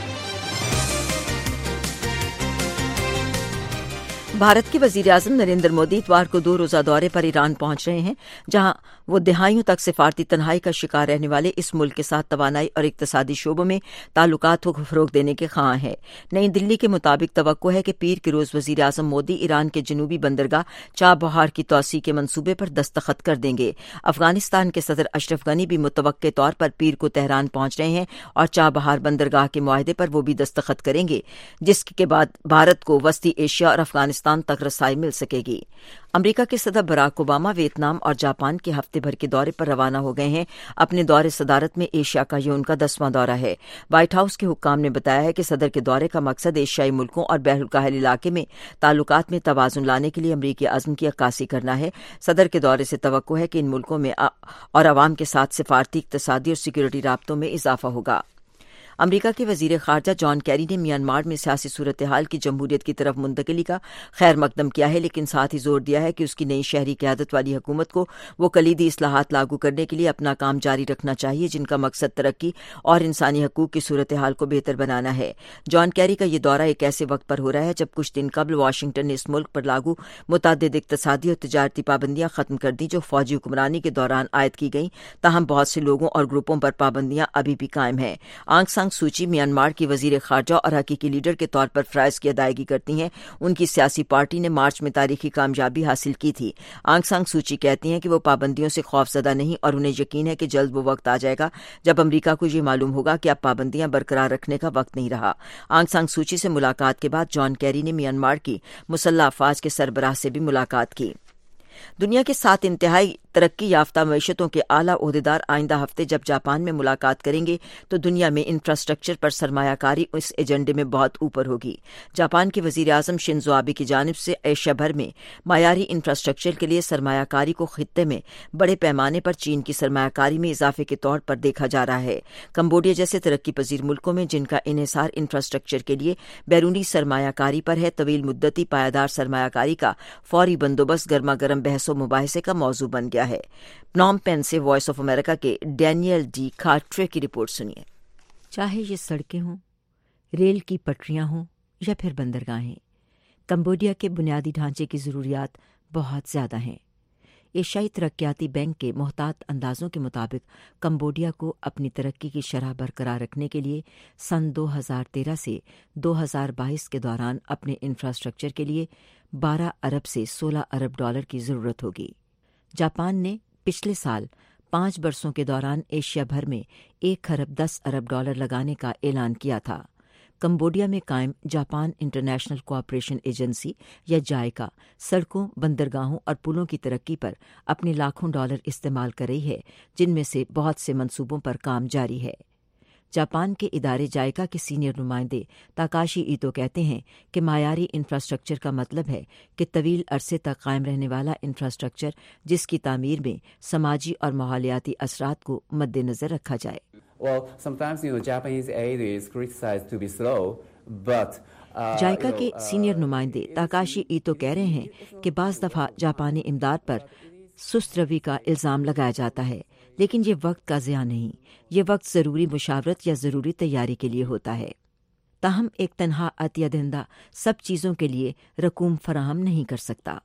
Bharat کے وزیر اعظم نریندر مودی اتوار کو دو روزہ دورے پر ایران پہنچ رہے ہیں، جہاں وہ دہائیوں تک سفارتی تنہائی کا شکار رہنے والے اس ملک کے ساتھ توانائی اور اقتصادی شعبوں میں تعلقات کو فروغ دینے کے خواہاں ہیں۔ نئی دلی کے مطابق توقع ہے کہ پیر کے روز وزیر اعظم مودی ایران کے جنوبی بندرگاہ چابہار کی توسیع کے منصوبے پر دستخط کر دیں گے۔ افغانستان کے صدر اشرف غنی بھی متوقع طور پر پیر کو تہران پہنچ رہے ہیں اور چابہار بندرگاہ کے معاہدے پر وہ بھی دستخط کریں گے، جس کے بعد بھارت کو وسطی ایشیا اور افغانستان تک رسائی مل سکے گی۔ امریکہ کے صدر براک اوباما ویتنام اور جاپان کے ہفتے بھر کے دورے پر روانہ ہو گئے ہیں۔ اپنے دورے صدارت میں ایشیا کا یہ ان کا دسواں دورہ ہے۔ وائٹ ہاؤس کے حکام نے بتایا ہے کہ صدر کے دورے کا مقصد ایشیائی ملکوں اور بحر الکاہل علاقے میں تعلقات میں توازن لانے کے لیے امریکی عزم کی عکاسی کرنا ہے۔ صدر کے دورے سے توقع ہے کہ ان ملکوں میں اور عوام کے ساتھ سفارتی، اقتصادی اور سیکورٹی رابطوں میں اضافہ ہوگا۔ امریکہ کے وزیر خارجہ جان کیری نے میانمار میں سیاسی صورتحال کی جمہوریت کی طرف منتقلی کا خیر مقدم کیا ہے، لیکن ساتھ ہی زور دیا ہے کہ اس کی نئی شہری قیادت والی حکومت کو وہ کلیدی اصلاحات لاگو کرنے کے لیے اپنا کام جاری رکھنا چاہیے جن کا مقصد ترقی اور انسانی حقوق کی صورتحال کو بہتر بنانا ہے۔ جان کیری کا یہ دورہ ایک ایسے وقت پر ہو رہا ہے جب کچھ دن قبل واشنگٹن نے اس ملک پر لاگو متعدد اقتصادی اور تجارتی پابندیاں ختم کر دیں جو فوجی حکمرانی کے دوران عائد کی گئیں، تاہم بہت سے لوگوں اور گروپوں پر پابندیاں ابھی بھی قائم ہیں۔ آنگ سان سوچی میانمار کی وزیر خارجہ اور حقیقی لیڈر کے طور پر فرائض کی ادائیگی کرتی ہیں۔ ان کی سیاسی پارٹی نے مارچ میں تاریخی کامیابی حاصل کی تھی۔ آنگ سان سوچی کہتی ہیں کہ وہ پابندیوں سے خوف زدہ نہیں اور انہیں یقین ہے کہ جلد وہ وقت آ جائے گا جب امریکہ کو یہ معلوم ہوگا کہ اب پابندیاں برقرار رکھنے کا وقت نہیں رہا۔ آنگ سان سوچی سے ملاقات کے بعد جان کیری نے میانمار کی مسلح افواج کے سربراہ سے بھی ملاقات کی۔ دنیا کے سات انتہائی ترقی یافتہ معیشتوں کے اعلیٰ عہدیدار آئندہ ہفتے جب جاپان میں ملاقات کریں گے تو دنیا میں انفراسٹرکچر پر سرمایہ کاری اس ایجنڈے میں بہت اوپر ہوگی۔ جاپان کے وزیر اعظم شنزو آبے کی جانب سے ایشیا بھر میں معیاری انفراسٹرکچر کے لیے سرمایہ کاری کو خطے میں بڑے پیمانے پر چین کی سرمایہ کاری میں اضافے کے طور پر دیکھا جا رہا ہے۔ کمبوڈیا جیسے ترقی پذیر ملکوں میں جن کا انحصار انفراسٹرکچر کے لیے بیرونی سرمایہ کاری پر ہے، طویل مدتی پائیدار سرمایہ کاری کا فوری بندوبست گرما گرم بحث و مباحثے کا موضوع بن گیا ہے۔ پنوم پین سے وائس آف امریکہ کے ڈینیل ڈی کارٹرے کی رپورٹ سنیے۔ چاہے یہ سڑکیں ہوں، ریل کی پٹریاں ہوں یا پھر بندرگاہیں، کمبوڈیا کے بنیادی ڈھانچے کی ضروریات بہت زیادہ ہیں۔ ایشیائی ترقیاتی بینک کے محتاط اندازوں کے مطابق کمبوڈیا کو اپنی ترقی کی شرح برقرار رکھنے کے لیے سن دو ہزار تیرہ سے دو ہزار بائیس کے دوران اپنے انفراسٹرکچر کے لیے بارہ ارب سے سولہ ارب ڈالر کی ضرورت ہوگی۔ جاپان نے پچھلے سال پانچ برسوں کے دوران ایشیا بھر میں ایک خرب دس ارب ڈالر لگانے کا اعلان کیا تھا۔ کمبوڈیا میں قائم جاپان انٹرنیشنل کوآپریشن ایجنسی یا جائکا سڑکوں، بندرگاہوں اور پلوں کی ترقی پر اپنے لاکھوں ڈالر استعمال کر رہی ہے، جن میں سے بہت سے منصوبوں پر کام جاری ہے۔ جاپان کے ادارے جائکا کے سینئر نمائندے تاکاشی ایتو کہتے ہیں کہ معیاری انفراسٹرکچر کا مطلب ہے کہ طویل عرصے تک قائم رہنے والا انفراسٹرکچر جس کی تعمیر میں سماجی اور ماحولیاتی اثرات کو مد نظر رکھا جائے۔ Well, sometimes, you know, Japanese aid is criticized to be slow, but جائکا کے سینئر نمائندے تاکاشی ایتو کہہ رہے ہیں کہ بعض دفعہ جاپانی امداد پر سست روی کا الزام لگایا جاتا ہے، لیکن یہ وقت کا ضیاع نہیں، یہ وقت ضروری مشاورت یا ضروری تیاری کے لیے ہوتا ہے۔ تاہم ایک تنہا عطیہ دہندہ سب چیزوں کے لیے رقوم فراہم نہیں کر سکتا۔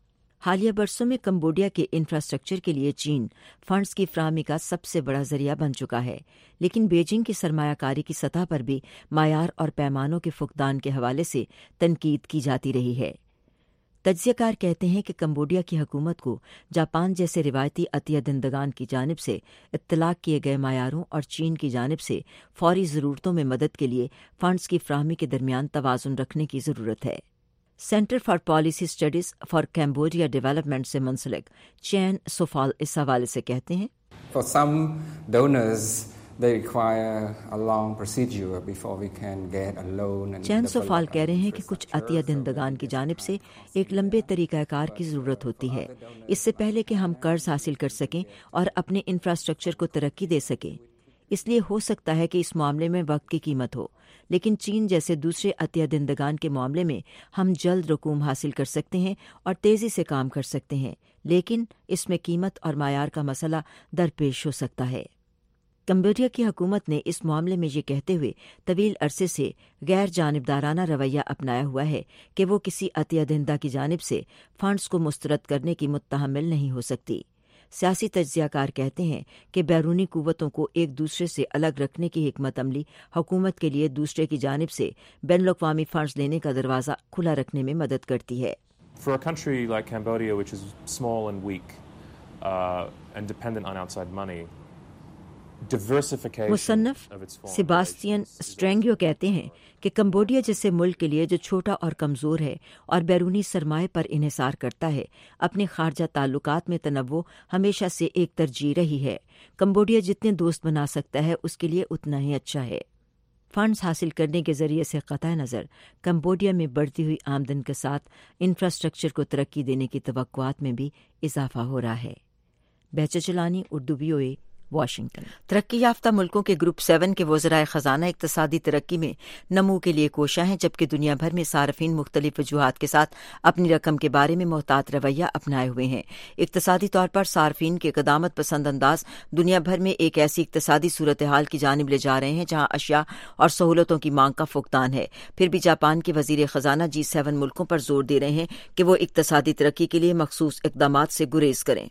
حالیہ برسوں میں کمبوڈیا کے انفراسٹرکچر کے لیے چین فنڈز کی فراہمی کا سب سے بڑا ذریعہ بن چکا ہے، لیکن بیجنگ کی سرمایہ کاری کی سطح پر بھی معیار اور پیمانوں کے فقدان کے حوالے سے تنقید کی جاتی رہی ہے۔ تجزیہ کار کہتے ہیں کہ کمبوڈیا کی حکومت کو جاپان جیسے روایتی عطیہ دہندگان کی جانب سے اطلاق کیے گئے معیاروں اور چین کی جانب سے فوری ضرورتوں میں مدد کے لیے فنڈز کی فراہمی کے درمیان توازن رکھنے کی ضرورت ہے۔ Centre for policy studies for Cambodia development سے منسلک چین سوفال اس حوالے سے کہتے ہیں، For some donors, they require a long procedure before we can get a loan. چین سوفال کہہ رہے ہیں کہ کچھ عطیہ دہندگان کی جانب سے ایک لمبے طریقہ کار کی ضرورت ہوتی ہے، اس سے پہلے کہ ہم قرض حاصل کر سکیں اور اپنے انفراسٹرکچر کو ترقی دے سکیں۔ اس لیے ہو سکتا ہے کہ اس معاملے میں وقت کی قیمت ہو، لیکن چین جیسے دوسرے عطیہ دہندگان کے معاملے میں ہم جلد رقوم حاصل کر سکتے ہیں اور تیزی سے کام کر سکتے ہیں، لیکن اس میں قیمت اور معیار کا مسئلہ درپیش ہو سکتا ہے۔ کمبوڈیا کی حکومت نے اس معاملے میں یہ کہتے ہوئے طویل عرصے سے غیر جانبدارانہ رویہ اپنایا ہوا ہے کہ وہ کسی عطیہ دہندہ کی جانب سے فنڈز کو مسترد کرنے کی متحمل نہیں ہو سکتی۔ سیاسی تجزیہ کار کہتے ہیں کہ بیرونی قوتوں کو ایک دوسرے سے الگ رکھنے کی حکمت عملی حکومت کے لیے دوسرے کی جانب سے بین الاقوامی فنڈز لینے کا دروازہ کھلا رکھنے میں مدد کرتی ہے۔ For a country like Cambodia, which is small and weak uh, and dependent on outside money, مصنف سیباسٹین اسٹرینگیو کہتے ہیں کہ کمبوڈیا جیسے ملک کے لیے جو چھوٹا اور کمزور ہے اور بیرونی سرمائے پر انحصار کرتا ہے، اپنے خارجہ تعلقات میں تنوع ہمیشہ سے ایک ترجیح رہی ہے۔ کمبوڈیا جتنے دوست بنا سکتا ہے اس کے لیے اتنا ہی اچھا ہے۔ فنڈز حاصل کرنے کے ذریعے سے قطع نظر کمبوڈیا میں بڑھتی ہوئی آمدن کے ساتھ انفراسٹرکچر کو ترقی دینے کی توقعات میں بھی اضافہ ہو رہا ہے۔ بیچہ چلانی، Urdu V O A, Washington. ترقی یافتہ ملکوں کے گروپ سیون کے وزرائے خزانہ اقتصادی ترقی میں نمو کے لیے کوشاں ہیں، جبکہ دنیا بھر میں صارفین مختلف وجوہات کے ساتھ اپنی رقم کے بارے میں محتاط رویہ اپنائے ہوئے ہیں۔ اقتصادی طور پر صارفین کے قدامت پسند انداز دنیا بھر میں ایک ایسی اقتصادی صورتحال کی جانب لے جا رہے ہیں جہاں اشیاء اور سہولتوں کی مانگ کا فقدان ہے۔ پھر بھی جاپان کے وزیر خزانہ جی سیون ملکوں پر زور دے رہے ہیں کہ وہ اقتصادی ترقی کے لیے مخصوص اقدامات سے گریز کریں۔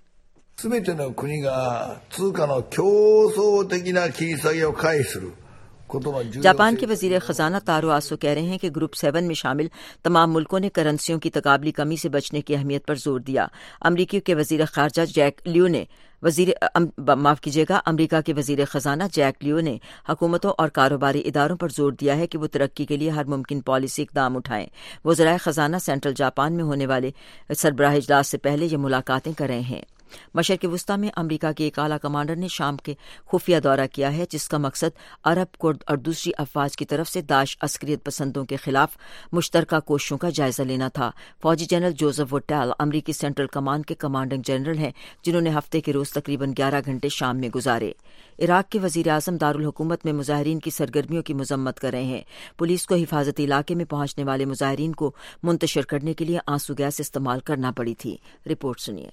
جاپان کے وزیر خزانہ تارو آسو کہہ رہے ہیں کہ گروپ سیون میں شامل تمام ملکوں نے کرنسیوں کی تقابلی کمی سے بچنے کی اہمیت پر زور دیا۔ امریکی کے وزیر خارجہ جیک لیو نے وزیر معاف کیجیے گا امریکہ کے وزیر خزانہ جیک لیو نے حکومتوں اور کاروباری اداروں پر زور دیا ہے کہ وہ ترقی کے لیے ہر ممکن پالیسی اقدام اٹھائیں۔ وزرائے خزانہ سینٹرل جاپان میں ہونے والے سربراہ اجلاس سے پہلے یہ ملاقاتیں کر رہے ہیں۔ مشرق وسطی میں امریکہ کے ایک اعلیٰ کمانڈر نے شام کے خفیہ دورہ کیا ہے، جس کا مقصد عرب، کرد اور دوسری افواج کی طرف سے داعش عسکریت پسندوں کے خلاف مشترکہ کوششوں کا جائزہ لینا تھا۔ فوجی جنرل جوزف وٹال امریکی سینٹرل کمانڈ کے کمانڈنگ جنرل ہیں، جنہوں نے ہفتے کے روز تقریباً گیارہ گھنٹے شام میں گزارے۔ عراق کے وزیر اعظم دارالحکومت میں مظاہرین کی سرگرمیوں کی مذمت کر رہے ہیں۔ پولیس کو حفاظتی علاقے میں پہنچنے والے مظاہرین کو منتشر کرنے کے لیے آنسو گیس استعمال کرنا پڑی تھی۔ رپورٹ سنیے۔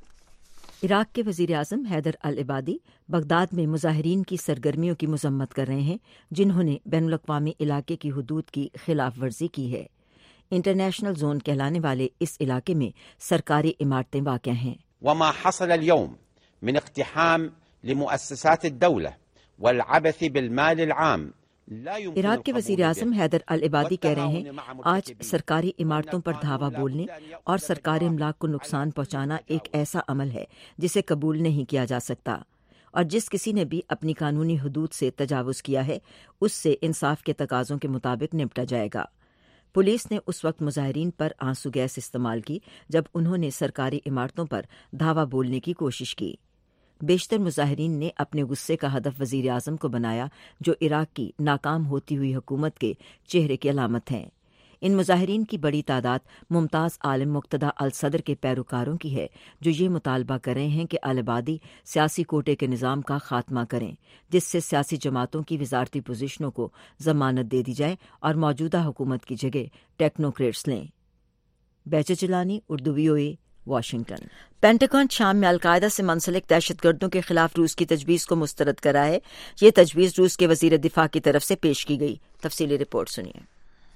عراق کے وزیر اعظم حیدر العبادی بغداد میں مظاہرین کی سرگرمیوں کی مذمت کر رہے ہیں، جنہوں نے بین الاقوامی علاقے کی حدود کی خلاف ورزی کی ہے۔ انٹرنیشنل زون کہلانے والے اس علاقے میں سرکاری عمارتیں واقع ہیں۔ وما حصل اليوم من اقتحام لمؤسسات الدولة والعبث بالمال العام۔ عراق کے وزیر اعظم حیدر العبادی کہہ رہے ہیں، آج سرکاری عمارتوں پر دھاوا بولنے اور سرکاری املاک کو نقصان پہنچانا ایک ایسا عمل ہے جسے قبول نہیں کیا جا سکتا، اور جس کسی نے بھی اپنی قانونی حدود سے تجاوز کیا ہے اس سے انصاف کے تقاضوں کے مطابق نپٹا جائے گا۔ پولیس نے اس وقت مظاہرین پر آنسو گیس استعمال کی جب انہوں نے سرکاری عمارتوں پر دھاوا بولنے کی کوشش کی۔ بیشتر مظاہرین نے اپنے غصے کا ہدف وزیر اعظم کو بنایا، جو عراق کی ناکام ہوتی ہوئی حکومت کے چہرے کی علامت ہیں۔ ان مظاہرین کی بڑی تعداد ممتاز عالم مقتدی الصدر کے پیروکاروں کی ہے، جو یہ مطالبہ کر رہے ہیں کہ العبادی سیاسی کوٹے کے نظام کا خاتمہ کریں، جس سے سیاسی جماعتوں کی وزارتی پوزیشنوں کو ضمانت دے دی جائے اور موجودہ حکومت کی جگہ ٹیکنوکریٹس لیں۔ بیچہ چلانی، Urdu V O A, Washington. Pentagon شام میں القاعدہ سے منسلک دہشت گردوں کے خلاف روس کی تجویز کو مسترد کرا ہے۔ یہ تجویز روس کے وزیر دفاع کی طرف سے پیش کی گئی۔ تفصیلی رپورٹ سنیے۔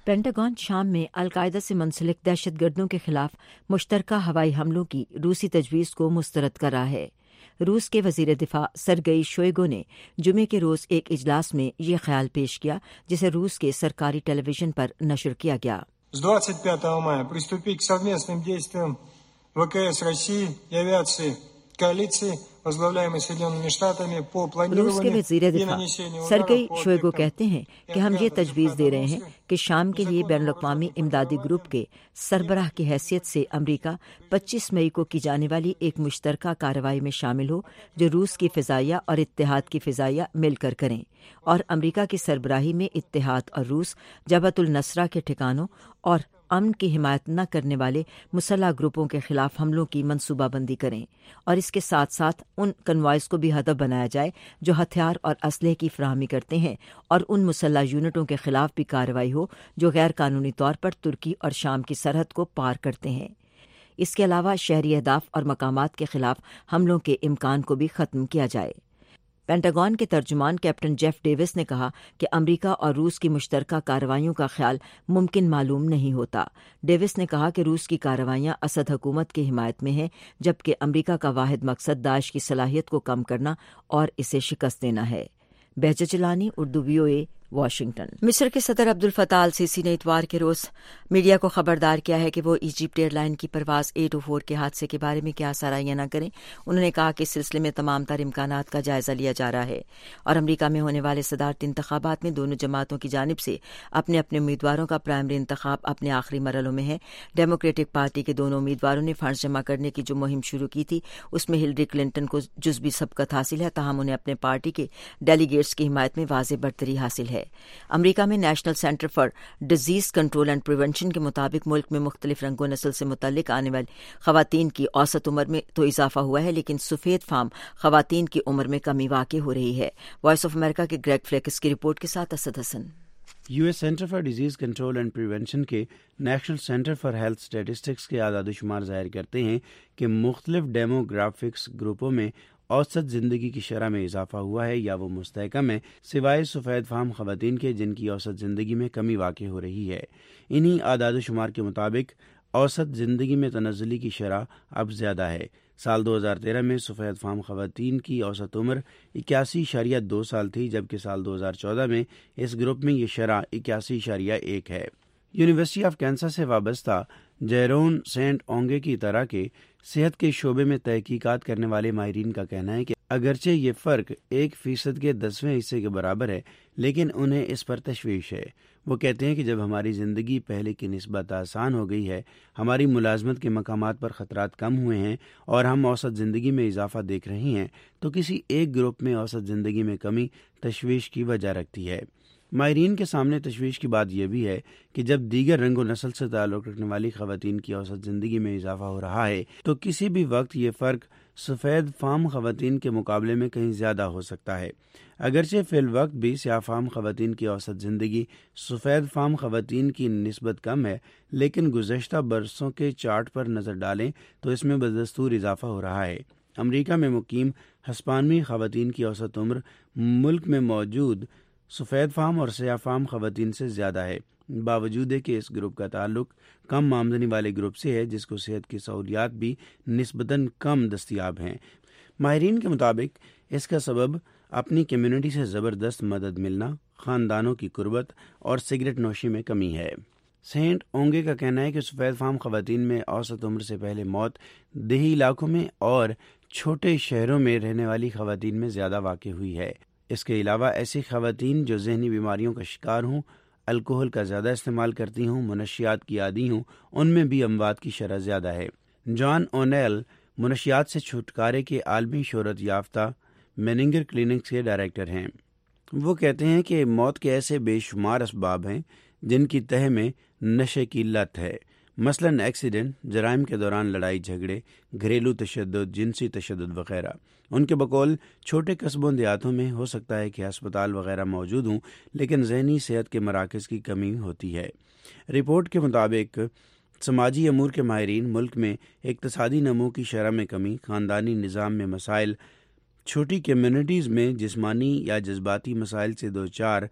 पेंटागन शाम में अलकायदा से मुंसलिक दहशतगर्दों के खिलाफ मुश्तरका हवाई हमलों की रूसी तजवीज़ को मुस्तरद कर रहा है। रूस के वजीर दिफा सरगई शोइगु ने जुमे के रोज़ एक इजलास में ये ख्याल पेश किया, जिसे रूस के सरकारी टेलीविजन पर नशर किया गया। С двадцать пятого мая приступить к совместным действиям ВКС России и авиации коалиции, возглавляемой Соединенными Штатами, по रूस के планированию वजीर и दिफा нанесению सरगई ударов по शोइगु объектам कहते हैं कि हम ये तजवीज़ दे रहे हैं कि शाम के लिए बैनुल अक़वामी इमदादी ग्रुप के सरबराह की हैसियत से अमरीका पच्चीस मई को की जाने वाली एक मुश्तरका कार्रवाई में शामिल हो, जो रूस की फ़िज़ाइया और इत्तेहाद की फ़िज़ाइया मिलकर करें, और अमरीका की सरबराही में इत्तेहाद और रूस जबहतुल नसरा के ठिकानों और अमन की हिमायत न करने वाले मुसल्ह ग्रुपों के खिलाफ हमलों की मनसूबाबंदी करें, और इसके साथ साथ उन कन्वॉयज़ को भी हदफ बनाया जाए जो हथियार और असलहे की फराहमी करते हैं, और उन मुसल्ह यूनिटों के खिलाफ भी कार्रवाई हो जो गैर कानूनी तौर पर तुर्की और शाम की सरहद को पार करते हैं। इसके अलावा शहरी अहदाफ और मकामात के खिलाफ हमलों के इम्कान को भी ख़त्म किया जाए। पेंटागन के तर्जुमान कैप्टन जेफ डेविस ने कहा कि अमरीका और रूस की मुश्तरका कार्रवाइयों का ख्याल मुमकिन मालूम नहीं होता। डेविस ने कहा कि रूस की कार्रवाइयां असद हुकूमत की हिमायत में हैं, जबकि अमरीका का वाहिद मकसद दाइश की सलाहियत को कम करना और इसे शिकस्त देना है। Behjat Gilani, Urdu VOA, Washington. मिस्र के सदर अब्दुल फताह अल सीसी ने इतवार के रोज मीडिया को खबरदार किया है कि वो इजिप्ट एयरलाइन की परवाज एट ओ फोर के हादसे के बारे में क्या सराहियां न करें। उन्होंने कहा कि इस सिलसिले में तमाम तर इम्कानात का जायजा लिया जा रहा है, और अमरीका में होने वाले सदारती इंतखाबात में दोनों जमातों की जानिब से अपने अपने उम्मीदवारों का प्राइमरी इंतखाब अपने आखिरी मरहलों में है। डेमोक्रेटिक पार्टी के दोनों उम्मीदवारों ने फंड जमा करने की जो मुहिम शुरू की थी, उसमें हिलरी क्लिंटन को जुज़वी सबकत हासिल है, ताहम उन्हें अपने पार्टी के डेलीगेट्स की हिमायत में वाज़ेह बढ़तरी हासिल है। अमरीका में national centre for disease control and prevention के मुताबिक मुल्क में मुख्तलिफ रंगो नस्ल से मुतल्लिक आने वाली खवातीन की औसत उम्र में तो इजाफा हुआ है, लेकिन सफेद फार्म खवातीन की उम्र में कमी वाक़ई हो रही है। वॉइस ऑफ अमेरिका के ग्रेग फ्लेक्स की रिपोर्ट के साथ Asad Hasan. US centre for disease control and prevention के national centre for health statistics के आदाद शुमार जाहिर करते हैं कि मुख्तलिफ डेमोग्राफिक्स ग्रुपों में औसत ज़िंदगी की शरह में इजाफा हुआ है या वो मुस्तहकम है, सिवाय सफ़ेद फाहम ख़वातीन के जिनकी औसत ज़िंदगी में कमी वाक़ई हो रही है। इन्हीं आदाद शुमार के मुताबिक औसत ज़िंदगी में तनज़्ज़ुली की शरह अब ज़्यादा है। साल दो हज़ार तेरह में सफ़ेद फाहम ख़वातीन की औसत उम्र इक्यासी इशारिया दो साल थी, जबकि साल दो हज़ार चौदह में इस ग्रुप में ये शरह इक्यासी इशारिया एक है। यूनिवर्सिटी ऑफ कैंसस से वाबस्ता जेरोन सेंट ओंगे की तरह के सेहत के शोबे में तहकीकात करने वाले माहिरीन का कहना है कि अगरचे ये फ़र्क एक फीसद के दसवें हिस्से के बराबर है, लेकिन उन्हें इस पर तशवीश है। वो कहते हैं कि जब हमारी ज़िंदगी पहले की निस्बत आसान हो गई है, हमारी मुलाजमत के मकामात पर ख़तरात कम हुए हैं और हम औसत ज़िंदगी में इजाफा देख रहे हैं, तो किसी एक ग्रुप में औसत ज़िंदगी में कमी तशवीश की वजह रखती है। माहिरीन के सामने तशवीश की बात यह भी है कि जब दीगर रंग और नस्ल से ताल्लुक़ रखने वाली ख़वातीन की औसत ज़िंदगी में इजाफा हो रहा है, तो किसी भी वक्त ये फ़र्क सफ़ेद फाम ख़वातीन के मुकाबले में कहीं ज़्यादा हो सकता है। अगरचे फ़िल वक्त भी स्याह फाम ख़वातीन की औसत ज़िंदगी सफ़ेद फाम ख़वातीन की निस्बत कम है, लेकिन गुज़श्ता बरसों के चार्ट पर नज़र डालें तो इसमें बदस्तूर इजाफा हो रहा है। अमरीका में मुकीम हस्पानवी ख़वातीन की औसत उम्र मुल्क में मौजूद सफ़ेद फाम और स्याह फाम ख़वातीन से ज़्यादा है, बावजूद है कि इस ग्रुप का ताल्लुक कम आमदनी वाले ग्रुप से है, जिसको सेहत की सहूलियात भी निस्बतन कम दस्तियाब हैं। माहिरीन के मुताबिक इसका सबब अपनी कम्यूनिटी से ज़बरदस्त मदद मिलना, ख़ानदानों की कुर्बत और सिगरेट नोशी में कमी है। सेंट ओंगे का कहना है कि सफ़ेद फाम ख़वातीन में औसत उम्र से पहले मौत देही इलाकों में और छोटे शहरों में रहने वाली ख़वातीन में ज़्यादा वाक़ई हुई है। इसके अलावा ऐसी ख़वातीन जो जहनी बीमारियों का शिकार हों, अल्कोहल का ज़्यादा इस्तेमाल करती हूँ, मनशियात की आदी हूँ, उनमें भी अमवात की शरह ज़्यादा है। जॉन ओनेल मनशियात से छुटकारे के आलमी शोहरत याफ्ता मेनिंगर क्लिनिक्स के डायरेक्टर हैं। वो कहते हैं कि मौत के ऐसे बेशुमार असबाब हैं जिनकी तह में नशे की लत है, मसलन एक्सीडेंट, जराइम के दौरान लड़ाई झगड़े, घरेलू तशद्दुद, जिनसी तशद्दुद वगैरह। उनके बकौल छोटे कस्बों देहातों में हो सकता है कि अस्पताल वगैरह मौजूद हों, लेकिन जहनी सेहत के मराकज़ की कमी होती है। रिपोर्ट के मुताबिक समाजी अमूर के माहिरीन मुल्क में इक़्तिसादी नमो की शरह में कमी, ख़ानदानी निज़ाम में मसाइल, छोटी कम्यूनिटीज़ में जिस्मानी या जज्बाती मसाइल से दो चार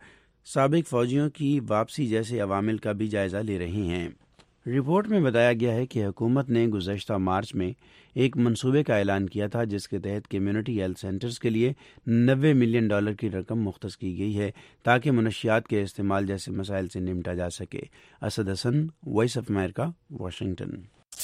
سابق فوجیوں کی واپسی جیسے عوامل کا بھی جائزہ لے رہے ہیں۔ رپورٹ میں بتایا گیا ہے کہ حکومت نے گزشتہ مارچ میں ایک منصوبے کا اعلان کیا تھا جس کے تحت کمیونٹی ہیلتھ سینٹرز کے لیے نوے ملین ڈالر کی رقم مختص کی گئی ہے تاکہ منشیات کے استعمال جیسے مسائل سے نمٹا جا سکے۔ Asad Hasan, voice of America, Washington.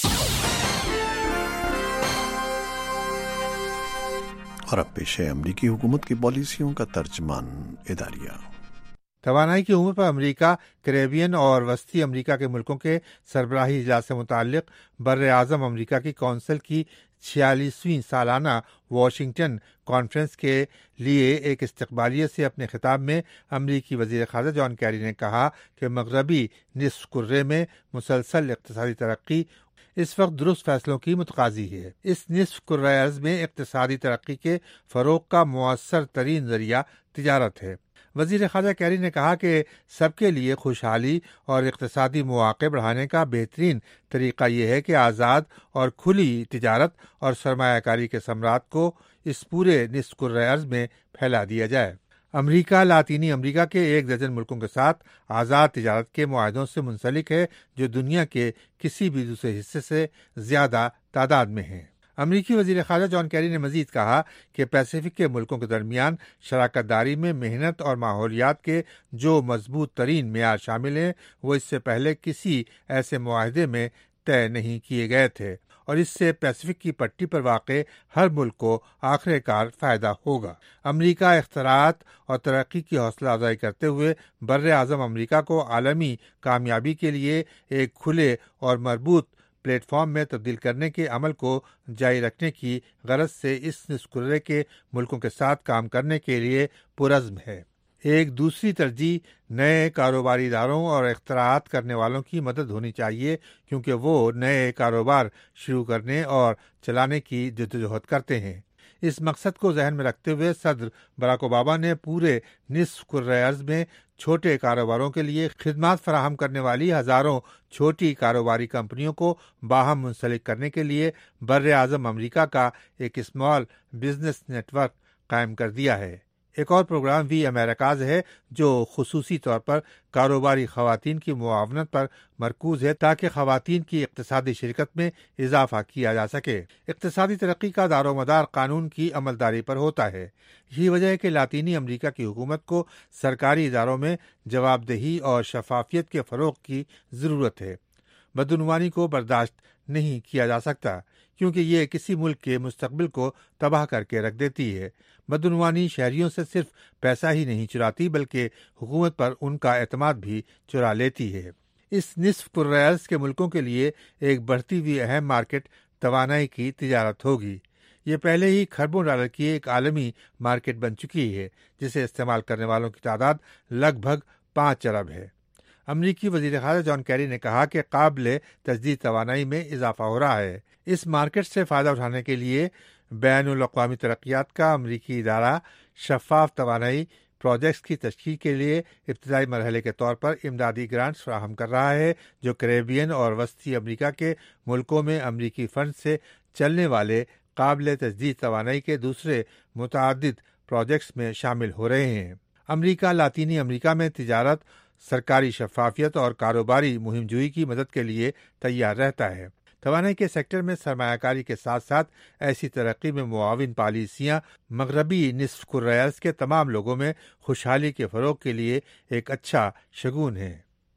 اور اب پیش ہے امریکی حکومت کی پالیسیوں کا ترجمان اداریہ۔ توانائی کی امور پر امریکہ، کریبین اور وسطی امریکہ کے ملکوں کے سربراہی اجلاس سے متعلق بر اعظم امریکہ کی کونسل کی چھیالیسویں سالانہ واشنگٹن کانفرنس کے لیے ایک استقبالیت سے اپنے خطاب میں امریکی وزیر خارجہ جان کیری نے کہا کہ مغربی نصف کرے میں مسلسل اقتصادی ترقی اس وقت درست فیصلوں کی متقاضی ہے۔ اس نصف کرۂ ارض میں اقتصادی ترقی کے فروغ کا مؤثر ترین ذریعہ تجارت ہے۔ وزیر خارجہ کیری نے کہا کہ سب کے لیے خوشحالی اور اقتصادی مواقع بڑھانے کا بہترین طریقہ یہ ہے کہ آزاد اور کھلی تجارت اور سرمایہ کاری کے ثمرات کو اس پورے نصف کرۂ ارض میں پھیلا دیا جائے۔ امریکہ لاطینی امریکہ کے ایک درجن ملکوں کے ساتھ آزاد تجارت کے معاہدوں سے منسلک ہے جو دنیا کے کسی بھی دوسرے حصے سے زیادہ تعداد میں ہیں۔ امریکی وزیر خارجہ جان کیری نے مزید کہا کہ پیسیفک کے ملکوں کے درمیان شراکت داری میں محنت اور ماحولیات کے جو مضبوط ترین معیار شامل ہیں وہ اس سے پہلے کسی ایسے معاہدے میں طے نہیں کیے گئے تھے، اور اس سے پیسیفک کی پٹی پر واقع ہر ملک کو آخر کار فائدہ ہوگا۔ امریکہ اختراعات اور ترقی کی حوصلہ افزائی کرتے ہوئے بر اعظم امریکہ کو عالمی کامیابی کے لیے ایک کھلے اور مربوط پلیٹ فارم میں تبدیل کرنے کے عمل کو جاری رکھنے کی غرض سے اس نصف کرے کے ملکوں کے ساتھ کام کرنے کے لیے پرعزم ہے۔ ایک دوسری ترجیح نئے کاروباری اداروں اور اختراعات کرنے والوں کی مدد ہونی چاہیے، کیونکہ وہ نئے کاروبار شروع کرنے اور چلانے کی جدوجہد کرتے ہیں۔ اس مقصد کو ذہن میں رکھتے ہوئے صدر براک اوباما نے پورے نصف کرۂ ارض میں چھوٹے کاروباروں کے لیے خدمات فراہم کرنے والی ہزاروں چھوٹی کاروباری کمپنیوں کو باہم منسلک کرنے کے لیے بر اعظم امریکہ کا ایک اسمال بزنس نیٹ ورک قائم کر دیا ہے۔ ایک اور پروگرام وی امریکاز ہے جو خصوصی طور پر کاروباری خواتین کی معاونت پر مرکوز ہے تاکہ خواتین کی اقتصادی شرکت میں اضافہ کیا جا سکے۔ اقتصادی ترقی کا دار و مدار قانون کی عملداری پر ہوتا ہے۔ یہی وجہ ہے کہ لاطینی امریکہ کی حکومت کو سرکاری اداروں میں جواب دہی اور شفافیت کے فروغ کی ضرورت ہے۔ بدعنوانی کو برداشت نہیں کیا جا سکتا کیونکہ یہ کسی ملک کے مستقبل کو تباہ کر کے رکھ دیتی ہے۔ بدعنوانی شہریوں سے صرف پیسہ ہی نہیں چراتی بلکہ حکومت پر ان کا اعتماد بھی چرا لیتی ہے۔ اس نصف کرۂ ارض کے ملکوں کے لیے ایک بڑھتی ہوئی اہم مارکیٹ توانائی کی تجارت ہوگی۔ یہ پہلے ہی کھربوں ڈالر کی ایک عالمی مارکیٹ بن چکی ہے جسے استعمال کرنے والوں کی تعداد لگ بھگ پانچ ارب ہے۔ امریکی وزیر خارجہ جان کیری نے کہا کہ قابل تجدید توانائی میں اضافہ ہو رہا ہے۔ اس مارکیٹ سے فائدہ اٹھانے کے لیے بین الاقوامی ترقیات کا امریکی ادارہ شفاف توانائی پروجیکٹس کی تشکیل کے لیے ابتدائی مرحلے کے طور پر امدادی گرانٹس فراہم کر رہا ہے جو کریبین اور وسطی امریکہ کے ملکوں میں امریکی فنڈ سے چلنے والے قابل تجدید توانائی کے دوسرے متعدد پروجیکٹس میں شامل ہو رہے ہیں۔ امریکہ لاطینی امریکہ میں تجارت، سرکاری شفافیت اور کاروباری مہم جوئی کی مدد کے لیے تیار رہتا ہے۔ توانائی کے سیکٹر میں سرمایہ کاری کے ساتھ ساتھ ایسی ترقی میں معاون پالیسیاں مغربی نصف کرۂ ارض کے تمام لوگوں میں خوشحالی کے فروغ کے لیے ایک اچھا شگون ہے۔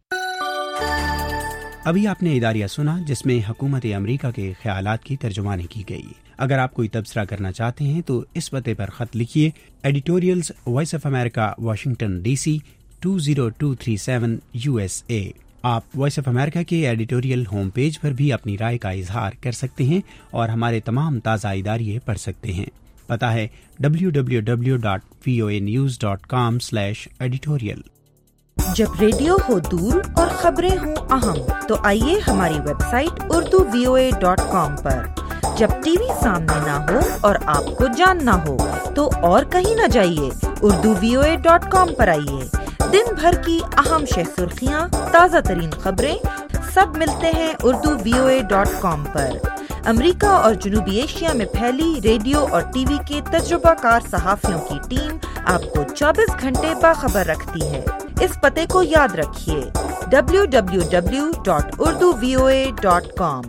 ابھی آپ نے اداریہ سنا جس میں حکومت امریکہ کے خیالات کی ترجمانی کی گئی۔ اگر آپ کوئی تبصرہ کرنا چاہتے ہیں تو اس پتے پر خط لکھیے، editorials voice of America Washington D C two zero two three seven U S A. آپ وائس آف امریکہ کے ایڈیٹوریل ہوم پیج پر بھی اپنی رائے کا اظہار کر سکتے ہیں اور ہمارے تمام تازہ اداریے پڑھ سکتے ہیں۔ پتہ ہے W W W dot V O A news dot com slash editorial. جب ریڈیو ہو دور اور خبریں ہوں اہم تو آئیے ہماری website Urdu V O A dot com پر۔ جب ٹی وی سامنے نہ ہو اور آپ کو جاننا ہو تو اور کہیں نہ جائیے، Urdu V O A dot com پر آئیے۔ دن بھر کی اہم شہ سرخیاں، تازہ ترین خبریں سب ملتے ہیں Urdu V O A dot com پر۔ امریکہ اور جنوبی ایشیا میں پھیلی ریڈیو اور ٹی وی کے تجربہ کار صحافیوں کی ٹیم آپ کو چوبیس گھنٹے باخبر رکھتی ہے۔ اس پتے کو یاد رکھیے W W W dot Urdu V O A dot com.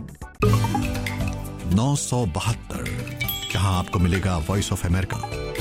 نو سو بہتر جہاں آپ کو ملے گا وائس آف امریکہ۔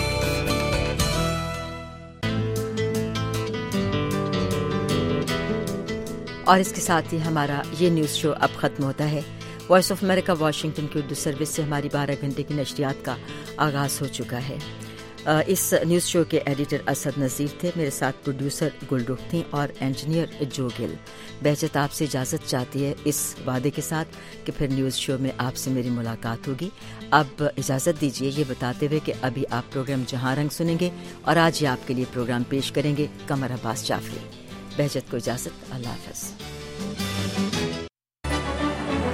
اور اس کے ساتھ ہی ہمارا یہ نیوز شو اب ختم ہوتا ہے۔ وائس آف امریکہ واشنگٹن کی اردو سروس سے ہماری بارہ گھنٹے کی نشریات کا آغاز ہو چکا ہے۔ اس نیوز شو کے ایڈیٹر اسد نذیر تھے، میرے ساتھ پروڈیوسر گلرخ تھیں اور انجینئر جو گل۔ بہجت آپ سے اجازت چاہتی ہے اس وعدے کے ساتھ کہ پھر نیوز شو میں آپ سے میری ملاقات ہوگی۔ اب اجازت دیجیے یہ بتاتے ہوئے کہ ابھی آپ پروگرام جہاں رنگ سنیں گے اور آج ہی آپ کے لیے پروگرام پیش کریں گے قمر عباس جعفری۔ بہجت کو اجازت، اللہ حافظ۔